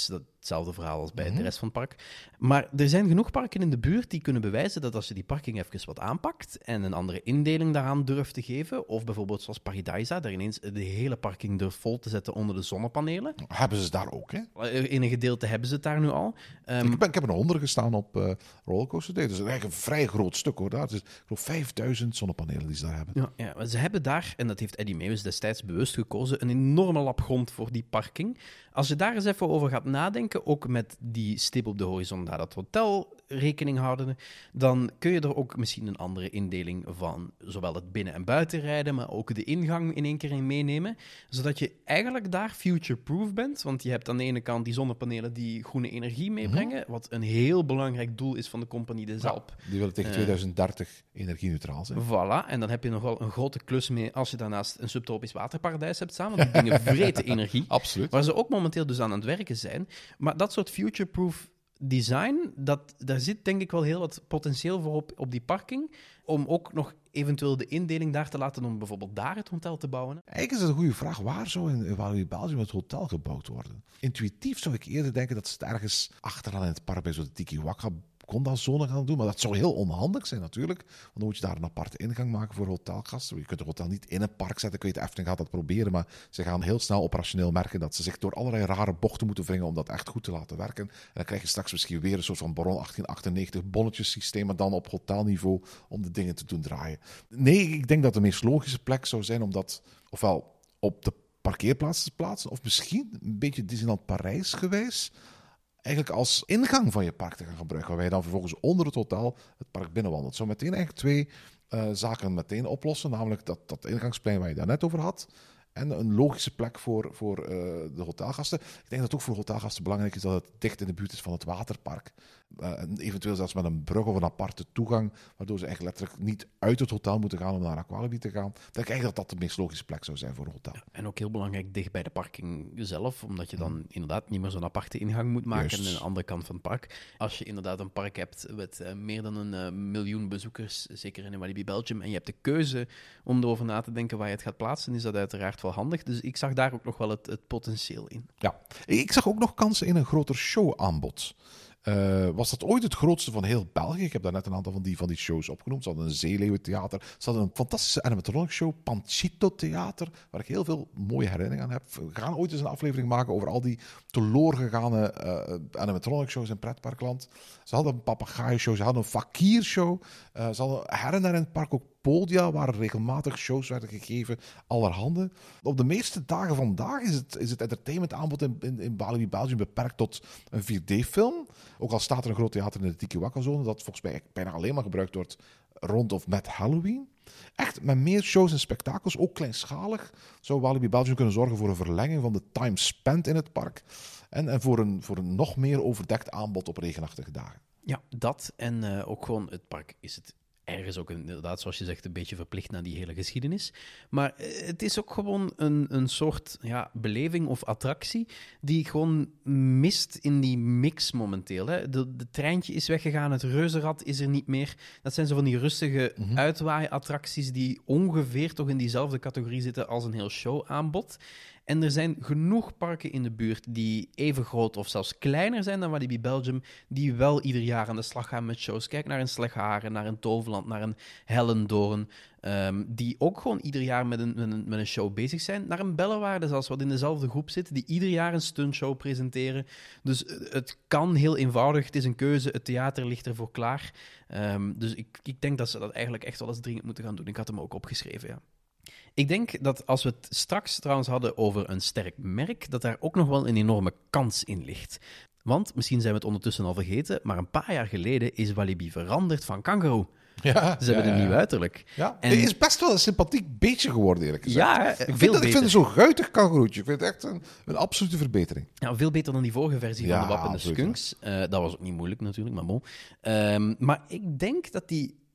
hetzelfde verhaal als bij Mm-hmm. de rest van het park. Maar er zijn genoeg parken in de buurt die kunnen bewijzen dat als je die parking even wat aanpakt en een andere indeling daaraan durft te geven, of bijvoorbeeld zoals Paradisa, daar ineens de hele parking durft vol te zetten onder de zonnepanelen. Hebben ze daar ook, hè? In een gedeelte hebben ze het daar nu al. Um, ik, ben, ik heb er nog onder gestaan op uh, Rollercoaster Day. Dat is eigenlijk een vrij groot stuk, hoor. Dat is, ik geloof, vijfduizend zonnepanelen die ze daar hebben. Ja, ja, maar ze hebben daar, en dat heeft Eddie Meeuwis destijds bewust gekozen, een enorme lap grond voor die parking. Als je daar eens even over gaat nadenken, ook met die stip op de horizon naar dat hotel rekening houden, dan kun je er ook misschien een andere indeling van zowel het binnen- en buitenrijden, maar ook de ingang in één keer in meenemen, zodat je eigenlijk daar future-proof bent, want je hebt aan de ene kant die zonnepanelen die groene energie meebrengen, mm-hmm. wat een heel belangrijk doel is van de compagnie de Zalp. Ja, die willen tegen twintig dertig uh, energie-neutraal zijn. Voilà, en dan heb je nog wel een grote klus mee als je daarnaast een subtropisch waterparadijs hebt staan, want die dingen vreten energie. Absoluut. Waar ze ook momenteel dus aan aan het werken zijn. Maar dat soort future-proof design, dat, daar zit denk ik wel heel wat potentieel voor op, op die parking, om ook nog eventueel de indeling daar te laten om bijvoorbeeld daar het hotel te bouwen. Eigenlijk is het een goede vraag. Waar zou in Walibi Belgium het hotel gebouwd worden? Intuïtief zou ik eerder denken dat ze het ergens achteraan in het park bij zo'n Tiki Waka Konda-zone gaan doen, maar dat zou heel onhandig zijn natuurlijk, want dan moet je daar een aparte ingang maken voor hotelgasten. Je kunt het hotel niet in een park zetten. Ik weet, de Efteling gaat dat proberen, maar ze gaan heel snel operationeel merken dat ze zich door allerlei rare bochten moeten wringen om dat echt goed te laten werken. En dan krijg je straks misschien weer een soort van Baron achttien achtennegentig bonnetjesysteem, maar dan op hotelniveau om de dingen te doen draaien. Nee, ik denk dat de meest logische plek zou zijn om dat ofwel op de parkeerplaats te plaatsen, of misschien een beetje Disneyland Parijs gewijs, eigenlijk als ingang van je park te gaan gebruiken, waar je dan vervolgens onder het hotel het park binnenwandelt. Zo meteen eigenlijk twee uh, zaken meteen oplossen, namelijk dat, dat ingangsplein waar je daar net over had, en een logische plek voor, voor uh, de hotelgasten. Ik denk dat het ook voor hotelgasten belangrijk is dat het dicht in de buurt is van het waterpark. Uh, en eventueel zelfs met een brug of een aparte toegang, waardoor ze eigenlijk letterlijk niet uit het hotel moeten gaan om naar Aqualibi te gaan. Ik denk eigenlijk dat dat de meest logische plek zou zijn voor een hotel. Ja, en ook heel belangrijk dicht bij de parking zelf, omdat je dan mm. inderdaad niet meer zo'n aparte ingang moet maken Juist. aan de andere kant van het park. Als je inderdaad een park hebt met uh, meer dan een uh, miljoen bezoekers, zeker in Walibi Belgium, en je hebt de keuze om erover na te denken waar je het gaat plaatsen, is dat uiteraard wel handig. Dus ik zag daar ook nog wel het, het potentieel in. Ja, ik zag ook nog kansen in een groter showaanbod. Uh, was dat ooit het grootste van heel België? Ik heb daar net een aantal van die, van die shows opgenoemd. Ze hadden een Zeeleeuwentheater. Ze hadden een fantastische animatronic show, Panchito Theater, waar ik heel veel mooie herinneringen aan heb. We gaan ooit eens een aflevering maken over al die teloorgegane uh, animatronic shows in pretparkland. Ze hadden een papegaaienshow, ze hadden een fakiershow. Uh, ze hadden her en der in het park ook podia waar regelmatig shows werden gegeven, allerhande. Op de meeste dagen vandaag is het, is het entertainmentaanbod in, in, in Walibi Belgium beperkt tot een vier D-film. Ook al staat er een groot theater in de Tiki Waka-zone, dat volgens mij bijna alleen maar gebruikt wordt rond of met Halloween. Echt, met meer shows en spektakels, ook kleinschalig, zou Walibi Belgium kunnen zorgen voor een verlenging van de time spent in het park. En, en voor, een, voor een nog meer overdekt aanbod op regenachtige dagen. Ja, dat. En uh, ook gewoon, het park is het ergens ook inderdaad, zoals je zegt, een beetje verplicht naar die hele geschiedenis. Maar het is ook gewoon een, een soort ja, beleving of attractie die gewoon mist in die mix momenteel. Hè. De, de treintje is weggegaan, het reuzenrad is er niet meer. Dat zijn zo van die rustige mm-hmm. uitwaaiattracties die ongeveer toch in diezelfde categorie zitten als een heel showaanbod. En er zijn genoeg parken in de buurt die even groot of zelfs kleiner zijn dan Walibi Belgium, die wel ieder jaar aan de slag gaan met shows. Kijk naar een Slegharen, naar een Toverland, naar een Hellendoorn, um, die ook gewoon ieder jaar met een, met, een, met een show bezig zijn. Naar een Bellewaarde zelfs, wat in dezelfde groep zit, die ieder jaar een stuntshow presenteren. Dus het kan heel eenvoudig, het is een keuze, het theater ligt ervoor klaar. Um, dus ik, ik denk dat ze dat eigenlijk echt wel eens dringend moeten gaan doen. Ik had hem ook opgeschreven, ja. Ik denk dat als we het straks trouwens hadden over een sterk merk, dat daar ook nog wel een enorme kans in ligt. Want, misschien zijn we het ondertussen al vergeten, maar een paar jaar geleden is Walibi veranderd van Kangaroo. Ja, Ze hebben ja, een ja. nieuw uiterlijk. Ja, en... het is best wel een sympathiek beestje geworden, eerlijk gezegd. Ja, ik vind, veel dat, ik vind het beter. zo'n guitig kangeroetje. Ik vind het echt een, een absolute verbetering. Ja, veel beter dan die vorige versie Ja, van de Wap en de absoluut, Skunks. Uh, dat was ook niet moeilijk natuurlijk, maar bon. Um, maar ik denk dat die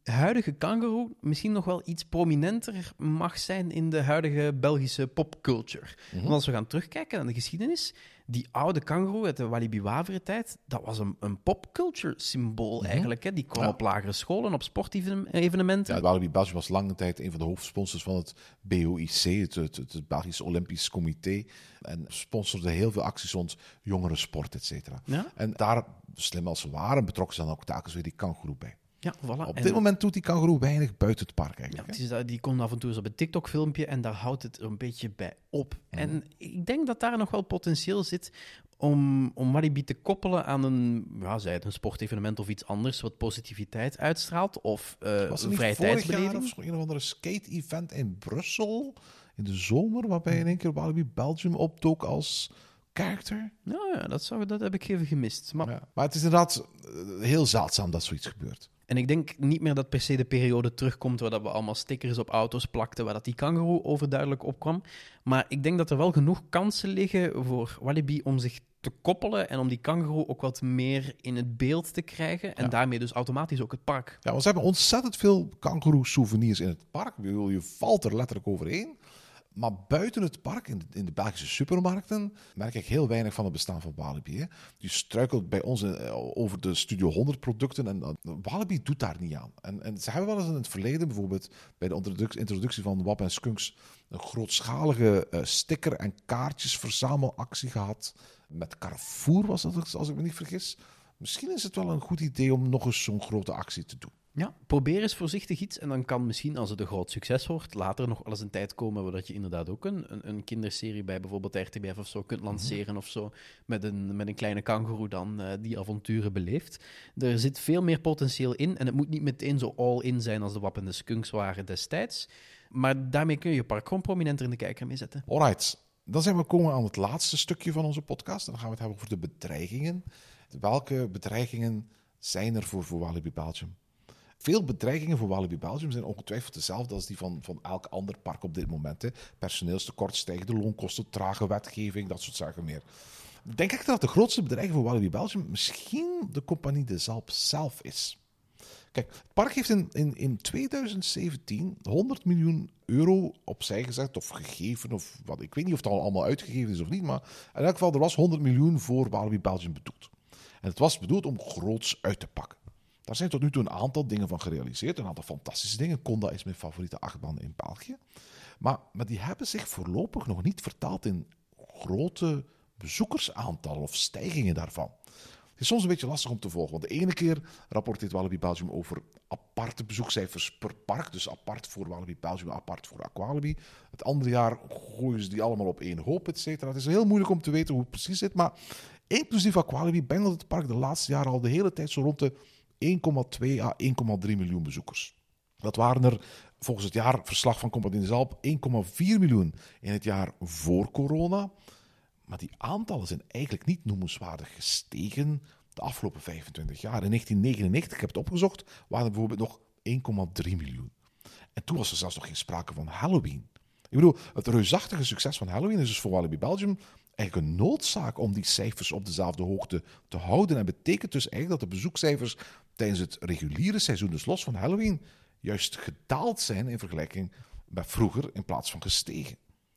huidige kangoeroe misschien nog wel iets prominenter mag zijn in de huidige Belgische popculture. Mhm. Want als we gaan terugkijken naar de geschiedenis, die oude kangoeroe uit de Walibi-Wavere-tijd, dat was een, een popculture-symbool Mhm. eigenlijk. Hè. Die kwam Ja. op lagere scholen, op sportevenementen. Ja, Walibi Belgium was lange tijd een van de hoofdsponsors van het B O I C, het, het, het Belgisch Olympisch Comité. En sponsorde heel veel acties rond jongerensport, et cetera. Ja? En daar, slim als ze waren, betrokken ze dan ook telkens weer die kangoeroe bij. Ja, voilà. Op En- dit moment doet die kangoeroe weinig buiten het park Ja, eigenlijk. het hè. is dat, die komt af en toe eens op een TikTok-filmpje en daar houdt het er een beetje bij op. En ik denk dat daar nog wel potentieel zit om, om Walibi te koppelen aan een, ja, zij het een sportevenement of iets anders, wat positiviteit uitstraalt, of uh, Was er een niet vrije vorig jaar tijdsbeleving. of zo een of andere skate-event in Brussel in de zomer, waarbij in één keer Walibi Belgium opdook als character? Nou ja, dat, zou, dat heb ik even gemist. Maar, Ja. Maar het is inderdaad eh, heel zeldzaam dat zoiets gebeurt. En ik denk niet meer dat per se de periode terugkomt waar dat we allemaal stickers op auto's plakten, waar dat die kangoeroe overduidelijk opkwam. Maar ik denk dat er wel genoeg kansen liggen voor Walibi om zich te koppelen en om die kangoeroe ook wat meer in het beeld te krijgen. En Ja. daarmee dus automatisch ook het park. Ja, want ze hebben ontzettend veel kangoeroe-souvenirs in het park. Ik bedoel, je valt er letterlijk overheen. Maar buiten het park, in de, in de Belgische supermarkten, merk ik heel weinig van het bestaan van Walibi. Hè. Die struikelt bij ons in, over de Studio honderd producten en uh, Walibi doet daar niet aan. En, en ze hebben wel eens in het verleden, bijvoorbeeld bij de introduc- introductie van Wap en Skunks, een grootschalige uh, sticker- en kaartjesverzamelactie gehad. Met Carrefour was dat, als ik me niet vergis. Misschien is het wel een goed idee om nog eens zo'n grote actie te doen. Ja, probeer eens voorzichtig iets en dan kan misschien, als het een groot succes wordt, later nog wel eens een tijd komen waar dat je inderdaad ook een, een, een kinderserie bij bijvoorbeeld R T B F of zo kunt lanceren of zo, met een, met een kleine kangoeroe dan uh, die avonturen beleeft. Er zit veel meer potentieel in en het moet niet meteen zo all-in zijn als de Wap en de Skunks waren destijds, maar daarmee kun je je park gewoon prominenter in de kijker mee zetten. Alright, dan zijn we gekomen aan het laatste stukje van onze podcast. Dan gaan we het hebben over de bedreigingen. Welke bedreigingen zijn er voor, voor Walibi Belgium? Veel bedreigingen voor Walibi Belgium zijn ongetwijfeld dezelfde als die van, van elk ander park op dit moment. Hè. Personeelstekort, stijgende loonkosten, trage wetgeving, dat soort zaken meer. Ik denk echt dat de grootste bedreiging voor Walibi Belgium misschien de Compagnie de Zalp zelf is. Kijk, het park heeft in, in, in twintig zeventien honderd miljoen euro opzij gezet of gegeven. Of wat, ik weet niet of het al allemaal uitgegeven is of niet, maar in elk geval er was honderd miljoen voor Walibi Belgium bedoeld. En het was bedoeld om groots uit te pakken. Daar zijn tot nu toe een aantal dingen van gerealiseerd. Een aantal fantastische dingen. Conda is mijn favoriete achtbaan in België. Maar, maar die hebben zich voorlopig nog niet vertaald in grote bezoekersaantallen of stijgingen daarvan. Het is soms een beetje lastig om te volgen. Want de ene keer rapporteert Walibi Belgium over aparte bezoekcijfers per park. Dus apart voor Walibi Belgium, apart voor Aqualibi. Het andere jaar gooien ze die allemaal op één hoop, et cetera. Het is heel moeilijk om te weten hoe het precies zit. Maar inclusief Aqualibi bengelt het park de laatste jaren al de hele tijd zo rond de één komma twee à één komma drie miljoen bezoekers. Dat waren er volgens het jaarverslag van Compagnie de Zalp één komma vier miljoen in het jaar voor corona. Maar die aantallen zijn eigenlijk niet noemenswaardig gestegen de afgelopen vijfentwintig jaar. In negentien negenennegentig, ik heb het opgezocht, waren er bijvoorbeeld nog één komma drie miljoen. En toen was er zelfs nog geen sprake van Halloween. Ik bedoel, het reusachtige succes van Halloween is dus voor Walibi Belgium eigenlijk een noodzaak om die cijfers op dezelfde hoogte te houden. En betekent dus eigenlijk dat de bezoekcijfers tijdens het reguliere seizoen, dus los van Halloween, juist gedaald zijn in vergelijking met vroeger in plaats van gestegen.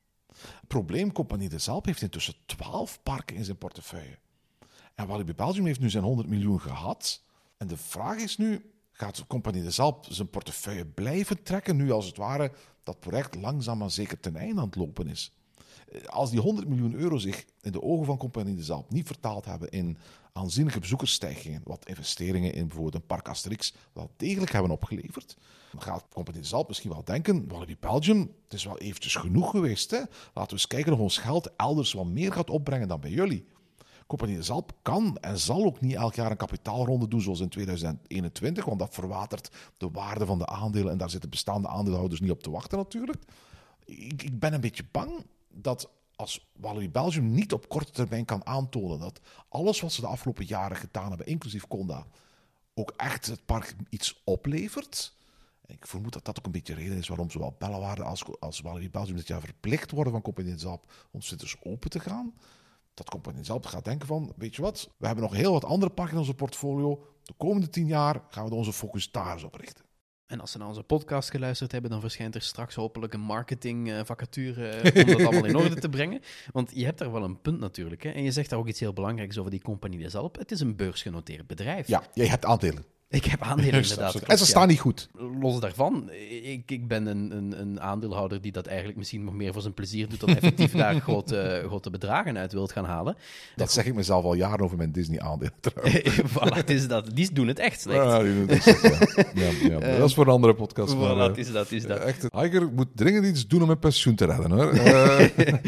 Het probleem, Compagnie de Zalp heeft intussen twaalf parken in zijn portefeuille. En Walibi Belgium heeft nu zijn honderd miljoen gehad. En de vraag is nu, gaat Compagnie de Zalp zijn portefeuille blijven trekken, nu als het ware dat project langzaam maar zeker ten einde aan het lopen is? Als die honderd miljoen euro zich in de ogen van Compagnie de Zalp niet vertaald hebben in aanzienlijke bezoekersstijgingen, wat investeringen in bijvoorbeeld een park Asterix wel degelijk hebben opgeleverd, dan gaat Compagnie de Zalp misschien wel denken, Walibi Belgium, het is wel eventjes genoeg geweest. Hè? Laten we eens kijken of ons geld elders wat meer gaat opbrengen dan bij jullie. Compagnie de Zalp kan en zal ook niet elk jaar een kapitaalronde doen zoals in tweeduizend eenentwintig, want dat verwatert de waarde van de aandelen en daar zitten bestaande aandeelhouders niet op te wachten natuurlijk. Ik, ik ben een beetje bang dat als Walibi Belgium niet op korte termijn kan aantonen dat alles wat ze de afgelopen jaren gedaan hebben, inclusief Conda, ook echt het park iets oplevert. Ik vermoed dat dat ook een beetje de reden is waarom zowel Bellewaarde als, als Walibi Belgium dit jaar verplicht worden van Compagnie de Zalp om winters open te gaan. Dat Compagnie de Zalp gaat denken van, weet je wat, we hebben nog heel wat andere parken in onze portfolio. De komende tien jaar gaan we onze focus daar eens op richten. En als ze naar onze podcast geluisterd hebben, dan verschijnt er straks hopelijk een marketingvacature uh, om dat allemaal in orde te brengen. Want je hebt daar wel een punt natuurlijk. Hè? En je zegt daar ook iets heel belangrijks over die Compagnie des Alpes. Het is een beursgenoteerd bedrijf. Ja, jij hebt aandelen. Ik heb aandelen inderdaad. Klopt, en ze staan ja. niet goed. Los daarvan, ik, ik ben een, een, een aandeelhouder die dat eigenlijk misschien nog meer voor zijn plezier doet dan effectief daar grote, grote bedragen uit wilt gaan halen. Dat zeg ik mezelf al jaren over mijn Disney-aandelen trouwens. Voilà, het is dat. Die doen het echt slecht. Ja, die doen het echt, ja. Ja, ja. Dat is voor een andere podcast. Voilà, maar, het is dat, is dat. Echt, Iger moet dringend iets doen om mijn pensioen te redden, hoor. Uh...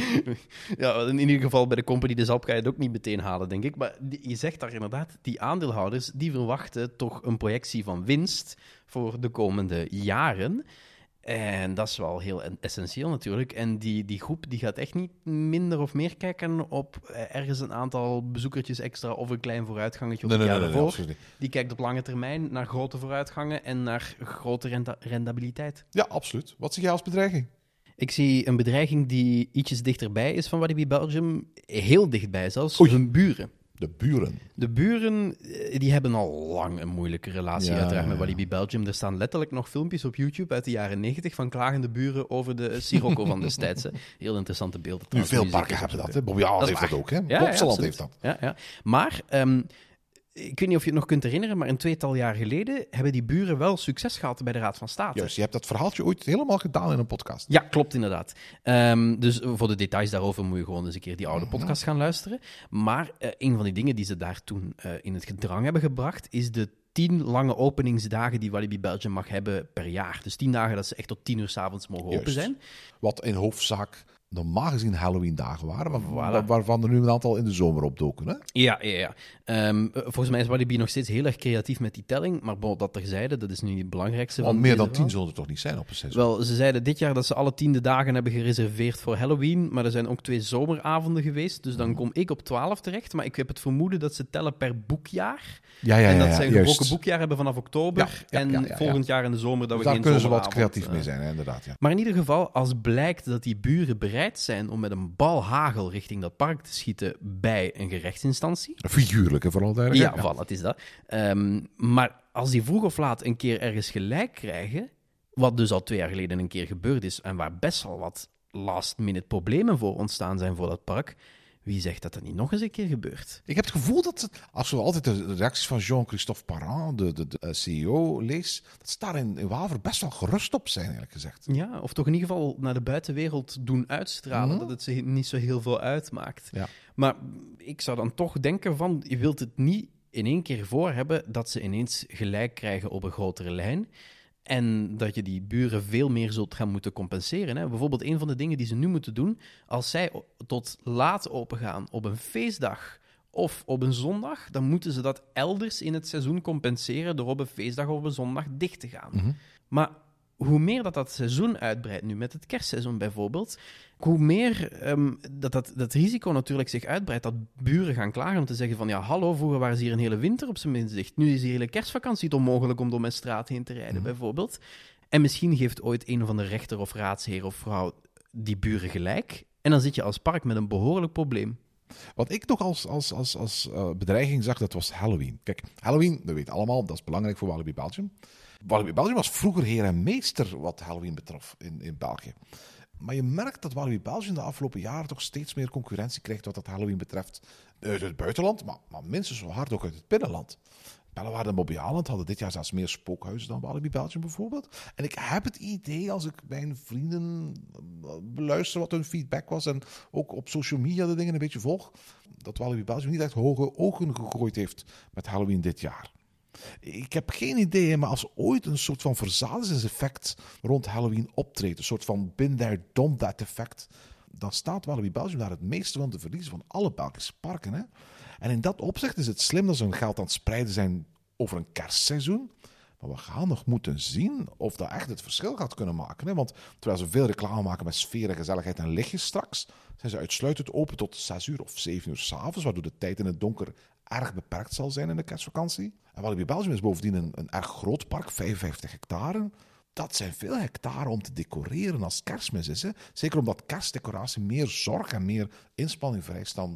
ja, in ieder geval bij de Compagnie des Alpes ga je het ook niet meteen halen, denk ik. Maar die, je zegt daar inderdaad, die aandeelhouders, die verwachten toch een projectie van winst voor de komende jaren. En dat is wel heel essentieel natuurlijk. En die, die groep die gaat echt niet minder of meer kijken op ergens een aantal bezoekertjes extra of een klein vooruitgangetje op Nee, het nee, jaar nee, nee, ervoor. absoluut niet. Die kijkt op lange termijn naar grote vooruitgangen en naar grote renta- rendabiliteit. Ja, absoluut. Wat zie jij als bedreiging? Ik zie een bedreiging die ietsjes dichterbij is van Walibi Belgium. Heel dichtbij zelfs. Oei. Hun buren. De buren. De buren eh, die hebben al lang een moeilijke relatie Ja, uiteraard met ja. Walibi Belgium. Er staan letterlijk nog filmpjes op YouTube uit de jaren negentig van klagende buren over de Sirocco van destijds. Hè. Heel interessante beelden. Nu, trouwens, veel moet je parken zeker hebben dat. zoeken. Hè? Bobby Aald Dat is heeft dat waar. ook. Hè? Ja, ja, Bobseland absoluut. heeft dat. Ja, ja. Maar, ehm, ik weet niet of je het nog kunt herinneren, maar een tweetal jaar geleden hebben die buren wel succes gehad bij de Raad van State. Juist, je hebt dat verhaaltje ooit helemaal gedaan in een podcast. Ja, klopt inderdaad. Um, dus voor de details daarover moet je gewoon eens een keer die oude podcast gaan luisteren. Maar uh, een van die dingen die ze daar toen uh, in het gedrang hebben gebracht, is de tien lange openingsdagen die Walibi Belgium mag hebben per jaar. Dus tien dagen dat ze echt tot tien uur 's avonds mogen Juist. open zijn. Wat in hoofdzaak normaal gezien Halloween-dagen waren, maar Voilà. wa- waarvan er nu een aantal in de zomer opdoken. Hè? Ja, ja, ja. Um, volgens mij is Walibi nog steeds heel erg creatief met die telling, maar bon, dat terzijde, dat is nu niet het belangrijkste. Want van meer deze dan tien verhaal. zullen er toch niet zijn op een seizoen? Wel, ze zeiden dit jaar dat ze alle tiende dagen hebben gereserveerd voor Halloween, maar er zijn ook twee zomeravonden geweest, dus dan kom ik op twaalf terecht. Maar ik heb het vermoeden dat ze tellen per boekjaar. Ja, ja, en ja, dat ja, ze een juist. gebroken boekjaar hebben vanaf oktober Ja, ja, en ja, ja, ja. volgend jaar in de zomer dat Dus we daar geen kunnen ze wat zomeravond, creatief eh, mee zijn, hè, inderdaad. Ja. Maar in ieder geval, als blijkt dat die buren bereid zijn om met een bal hagel richting dat park te schieten bij een gerechtsinstantie. Figuurlijk, hè, vooral daar. Ja, voilà, het is dat. Um, maar als die vroeg of laat een keer ergens gelijk krijgen, wat dus al twee jaar geleden een keer gebeurd is en waar best wel wat last-minute problemen voor ontstaan zijn voor dat park, wie zegt dat dat niet nog eens een keer gebeurt? Ik heb het gevoel dat, het, als we altijd de reacties van Jean-Christophe Parent, de, de, de uh, C E O, lees, dat ze daar in, in Waver best wel gerust op zijn, eerlijk gezegd. Ja, of toch in ieder geval naar de buitenwereld doen uitstralen, Mhm. dat het ze niet zo heel veel uitmaakt. Ja. Maar ik zou dan toch denken van, je wilt het niet in één keer voor hebben dat ze ineens gelijk krijgen op een grotere lijn. En dat je die buren veel meer zult gaan moeten compenseren. Hè. Bijvoorbeeld een van de dingen die ze nu moeten doen, als zij o- tot laat opengaan op een feestdag of op een zondag, dan moeten ze dat elders in het seizoen compenseren door op een feestdag of op een zondag dicht te gaan. Mhm. Maar hoe meer dat dat seizoen uitbreidt, nu met het kerstseizoen bijvoorbeeld, hoe meer ehm, dat, dat dat risico natuurlijk zich uitbreidt, dat buren gaan klagen om te zeggen van ja, hallo, vroeger waren ze hier een hele winter op zijn minst dicht. Nu is die hele kerstvakantie het onmogelijk om door mijn straat heen te rijden, Mhm. bijvoorbeeld. En misschien geeft ooit een van de rechter of raadsheer of vrouw die buren gelijk. En dan zit je als park met een behoorlijk probleem. Wat ik nog als, als, als, als uh, bedreiging zag, dat was Halloween. Kijk, Halloween, dat weet je allemaal, dat is belangrijk voor Walibi Belgium. Walibi Belgium was vroeger heer en meester wat Halloween betrof in, in België. Maar je merkt dat Walibi Belgium de afgelopen jaren toch steeds meer concurrentie krijgt wat dat Halloween betreft uit het buitenland, maar, maar minstens zo hard ook uit het binnenland. Bellewaarde en Bobby Aland hadden dit jaar zelfs meer spookhuizen dan Walibi Belgium bijvoorbeeld. En ik heb het idee, als ik mijn vrienden beluister wat hun feedback was en ook op social media de dingen een beetje volg, dat Walibi Belgium niet echt hoge ogen gegooid heeft met Halloween dit jaar. Ik heb geen idee, maar als ooit een soort van verzadigingseffect rond Halloween optreedt, een soort van been there, done that effect, dan staat Walibi Belgium daar het meeste van te verliezen van alle Belgische parken. Hè? En in dat opzicht is het slim dat ze hun geld aan het spreiden zijn over een kerstseizoen. Maar we gaan nog moeten zien of dat echt het verschil gaat kunnen maken. Hè? Want terwijl ze veel reclame maken met sfeer en gezelligheid en lichtjes straks, zijn ze uitsluitend open tot zes uur of zeven uur 's avonds, waardoor de tijd in het donker erg beperkt zal zijn in de kerstvakantie. En Walibi Belgium is bovendien een, een erg groot park, vijfenvijftig hectare. Dat zijn veel hectare om te decoreren als kerstmis is. Hè? Zeker omdat kerstdecoratie meer zorg en meer inspanning vereist dan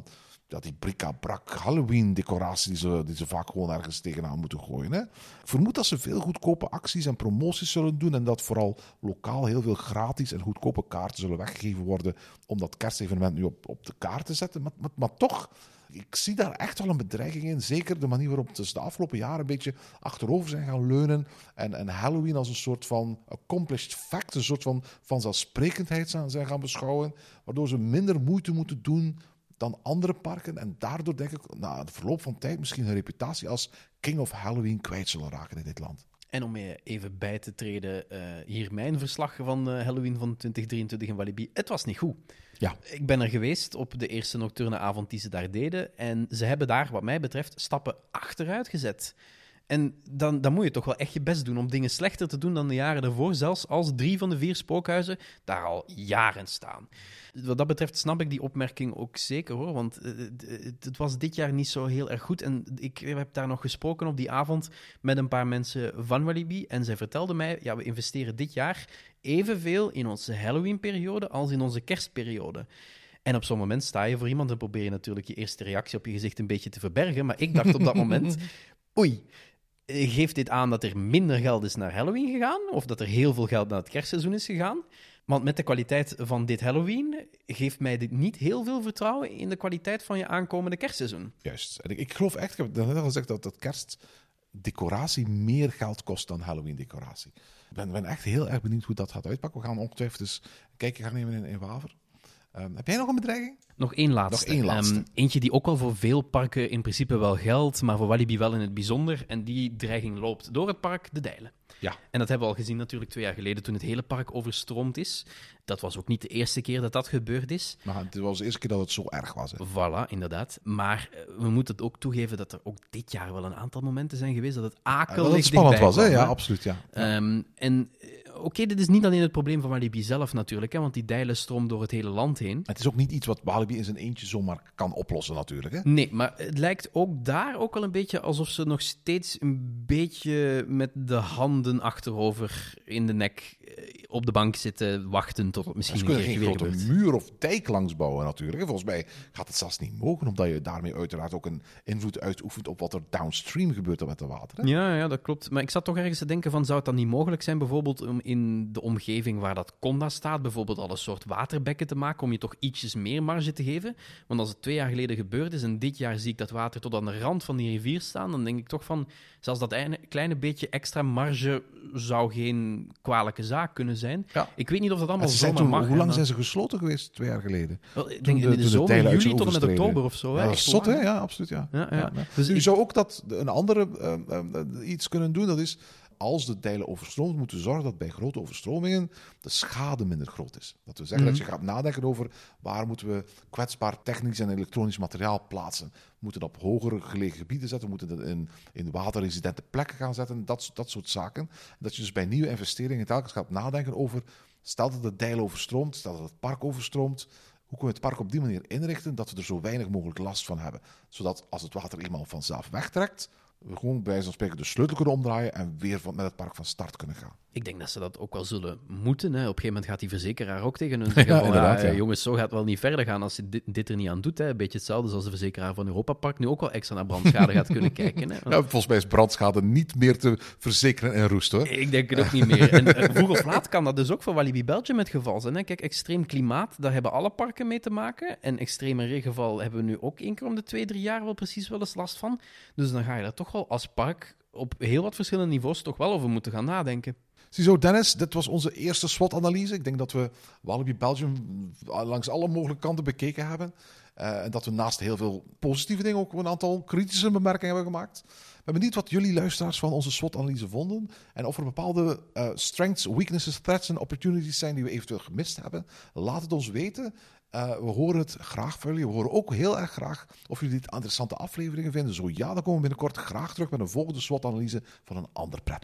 ja, die bric-à-brac Halloween-decoratie die ze, die ze vaak gewoon ergens tegenaan moeten gooien. Hè. Ik vermoed dat ze veel goedkope acties en promoties zullen doen en dat vooral lokaal heel veel gratis en goedkope kaarten zullen weggegeven worden om dat kerstevenement nu op, op de kaart te zetten. Maar, maar, maar toch, ik zie daar echt wel een bedreiging in. Zeker de manier waarop ze de afgelopen jaren een beetje achterover zijn gaan leunen en, en Halloween als een soort van accomplished fact, een soort van vanzelfsprekendheid zijn gaan beschouwen, waardoor ze minder moeite moeten doen dan andere parken. En daardoor denk ik, na de verloop van tijd, misschien hun reputatie als King of Halloween kwijt zullen raken in dit land. En om je even bij te treden, uh, hier mijn verslag van uh, Halloween van twintig drieëntwintig in Walibi. Het was niet goed. Ja. Ik ben er geweest op de eerste nocturne avond die ze daar deden. En ze hebben daar, wat mij betreft, stappen achteruit gezet. En dan, dan moet je toch wel echt je best doen om dingen slechter te doen dan de jaren daarvoor. Zelfs als drie van de vier spookhuizen daar al jaren staan. Wat dat betreft snap ik die opmerking ook zeker, hoor. Want het, het was dit jaar niet zo heel erg goed. En ik heb daar nog gesproken op die avond met een paar mensen van Walibi. En zij vertelden mij, ja, we investeren dit jaar evenveel in onze Halloween-periode als in onze kerstperiode. En op zo'n moment sta je voor iemand en probeer je natuurlijk je eerste reactie op je gezicht een beetje te verbergen. Maar ik dacht op dat moment, oei, geeft dit aan dat er minder geld is naar Halloween gegaan? Of dat er heel veel geld naar het kerstseizoen is gegaan? Want met de kwaliteit van dit Halloween geeft mij dit niet heel veel vertrouwen in de kwaliteit van je aankomende kerstseizoen. Juist. En ik, ik geloof echt, ik heb net al gezegd, dat, dat kerstdecoratie meer geld kost dan Halloween-decoratie. Ik ben, ben echt heel erg benieuwd hoe dat gaat uitpakken. We gaan ongetwijfeld eens een kijkje gaan nemen in, in Waver. Um, heb jij nog een bedreiging? Nog één laatste. Nog één laatste. Um, eentje die ook wel voor veel parken in principe wel geldt, maar voor Walibi wel in het bijzonder. En die dreiging loopt door het park, de Dijlen. Ja. En dat hebben we al gezien natuurlijk twee jaar geleden toen het hele park overstroomd is. Dat was ook niet de eerste keer dat dat gebeurd is. Maar het was de eerste keer dat het zo erg was. Hè? Voilà, inderdaad. Maar we moeten het ook toegeven dat er ook dit jaar wel een aantal momenten zijn geweest dat het akelig dat het spannend was, hè? kwam, Ja, hè? absoluut, ja. Um, en oké, okay, dit is niet alleen het probleem van Walibi zelf natuurlijk, hè, want die Dijlen stroomt door het hele land heen. Het is ook niet iets wat Walibi in zijn eentje zomaar kan oplossen natuurlijk, hè? Nee, maar het lijkt ook daar ook wel een beetje alsof ze nog steeds een beetje met de handen achterover in de nek op de bank zitten, wachten tot het misschien ze een kunnen keer geen weer grote gebeurt. muur of dijk langs bouwen natuurlijk. Hè. Volgens mij gaat het zelfs niet mogen, omdat je daarmee uiteraard ook een invloed uitoefent op wat er downstream gebeurt met het water. Hè? Ja, ja, dat klopt. Maar ik zat toch ergens te denken van, zou het dan niet mogelijk zijn, bijvoorbeeld om in de omgeving waar dat Conda staat, bijvoorbeeld al een soort waterbekken te maken, om je toch ietsjes meer marge te geven? Want als het twee jaar geleden gebeurd is en dit jaar zie ik dat water tot aan de rand van die rivier staan, dan denk ik toch van, zelfs dat kleine beetje extra marge zou geen kwalijke zaak kunnen zijn. Ja. Ik weet niet of dat allemaal Ze zijn zomaar toen, mag. hoe lang en, zijn ze gesloten geweest, twee jaar geleden? Wel, ik Toen denk de- in de, toen de zomer, tijlen uit juli zijn tot en met overstreden. oktober of zo. Hè? Ja, dat is Echt zot, hè? lang. Ja, absoluut, ja. Ja, ja. Dus Dus je zou ook dat, een andere uh, uh, iets kunnen doen, dat is, als de Dijlen overstroomt, moeten we zorgen dat bij grote overstromingen de schade minder groot is. Dat we zeggen Mhm. dat je gaat nadenken over waar moeten we kwetsbaar technisch en elektronisch materiaal plaatsen. We moeten dat op hogere gelegen gebieden zetten, we moeten dat in, in waterresidente plekken gaan zetten, dat, dat soort zaken. Dat je dus bij nieuwe investeringen telkens gaat nadenken over, stel dat de Dijl overstroomt, stel dat het park overstroomt, hoe kunnen we het park op die manier inrichten dat we er zo weinig mogelijk last van hebben. Zodat als het water eenmaal vanzelf wegtrekt, we gewoon bij wijze van spreken de sleutel kunnen omdraaien en weer van, met het park van start kunnen gaan. ik denk dat ze dat ook wel zullen moeten. Hè. Op een gegeven moment gaat die verzekeraar ook tegen hun zeggen Ja, van, inderdaad, ja, ja. jongens, zo gaat het wel niet verder gaan als je dit, dit er niet aan doet. Hè. Een beetje hetzelfde zoals de verzekeraar van Europa Park nu ook wel extra naar brandschade gaat kunnen kijken. Hè. Ja, volgens mij is brandschade niet meer te verzekeren en roest, hoor. Ik denk het ook niet meer. En uh, vroeg of laat kan dat dus ook voor Walibi Belgium het geval zijn. Hè. Kijk, extreem klimaat, daar hebben alle parken mee te maken. En extreme regenval hebben we nu ook één keer om de twee, drie jaar wel precies wel eens last van. Dus dan ga je daar toch wel als park op heel wat verschillende niveaus toch wel over moeten gaan nadenken. Ziezo, Dennis, dit was onze eerste SWOT-analyse. Ik denk dat we Walibi Belgium langs alle mogelijke kanten bekeken hebben. Uh, en dat we naast heel veel positieve dingen ook een aantal kritische bemerkingen hebben gemaakt. Ik ben benieuwd wat jullie luisteraars van onze SWOT-analyse vonden. En of er bepaalde uh, strengths, weaknesses, threats en opportunities zijn die we eventueel gemist hebben. Laat het ons weten. Uh, we horen het graag van jullie. We horen ook heel erg graag of jullie dit interessante afleveringen vinden. Zo ja, dan komen we binnenkort graag terug met een volgende SWOT-analyse van een ander pretpark.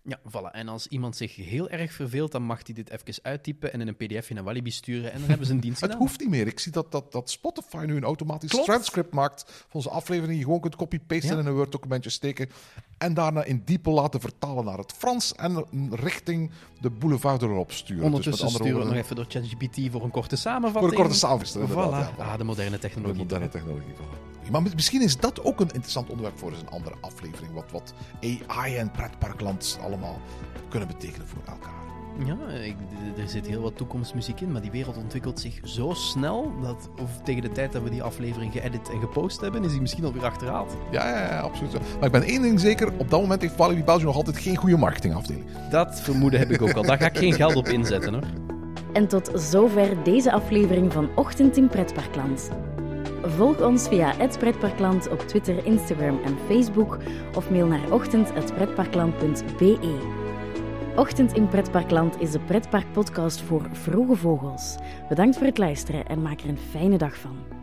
Ja, voilà. En als iemand zich heel erg verveelt, dan mag hij dit even uittypen en in een pdf in een Walibi sturen en dan hebben ze een dienst Het gedaan. hoeft niet meer. Ik zie dat, dat, dat Spotify nu een automatisch Klopt. transcript maakt van onze aflevering. Je gewoon kunt copy-pasten Ja. in een Word-documentje steken en daarna in diepe laten vertalen naar het Frans en richting de boulevard erop sturen. Ondertussen dus met sturen andere we het nog woorden, even door ChatGPT voor een korte samenvatting. voor een korte samenvatting. Voilà. inderdaad, ja. Ah, de moderne De technologie. moderne technologie. Voilà. Maar misschien is dat ook een interessant onderwerp voor eens een andere aflevering. Wat, wat A I en pretparkland allemaal kunnen betekenen voor elkaar. Ja, ik, er zit heel wat toekomstmuziek in, maar die wereld ontwikkelt zich zo snel dat of tegen de tijd dat we die aflevering geëdit en gepost hebben, is die misschien alweer achterhaald. Ja, ja, ja, absoluut. Maar ik ben één ding zeker, op dat moment heeft Walibi Belgium nog altijd geen goede marketingafdeling. Dat vermoeden heb ik ook al. Daar ga ik geen geld op inzetten, hoor. En tot zover deze aflevering van Ochtend in Pretparkland. Volg ons via het pretparkland op Twitter, Instagram en Facebook of mail naar ochtend apenstaartje pretparkland punt b e. Ochtend in Pretparkland is de pretparkpodcast voor vroege vogels. Bedankt voor het luisteren en maak er een fijne dag van.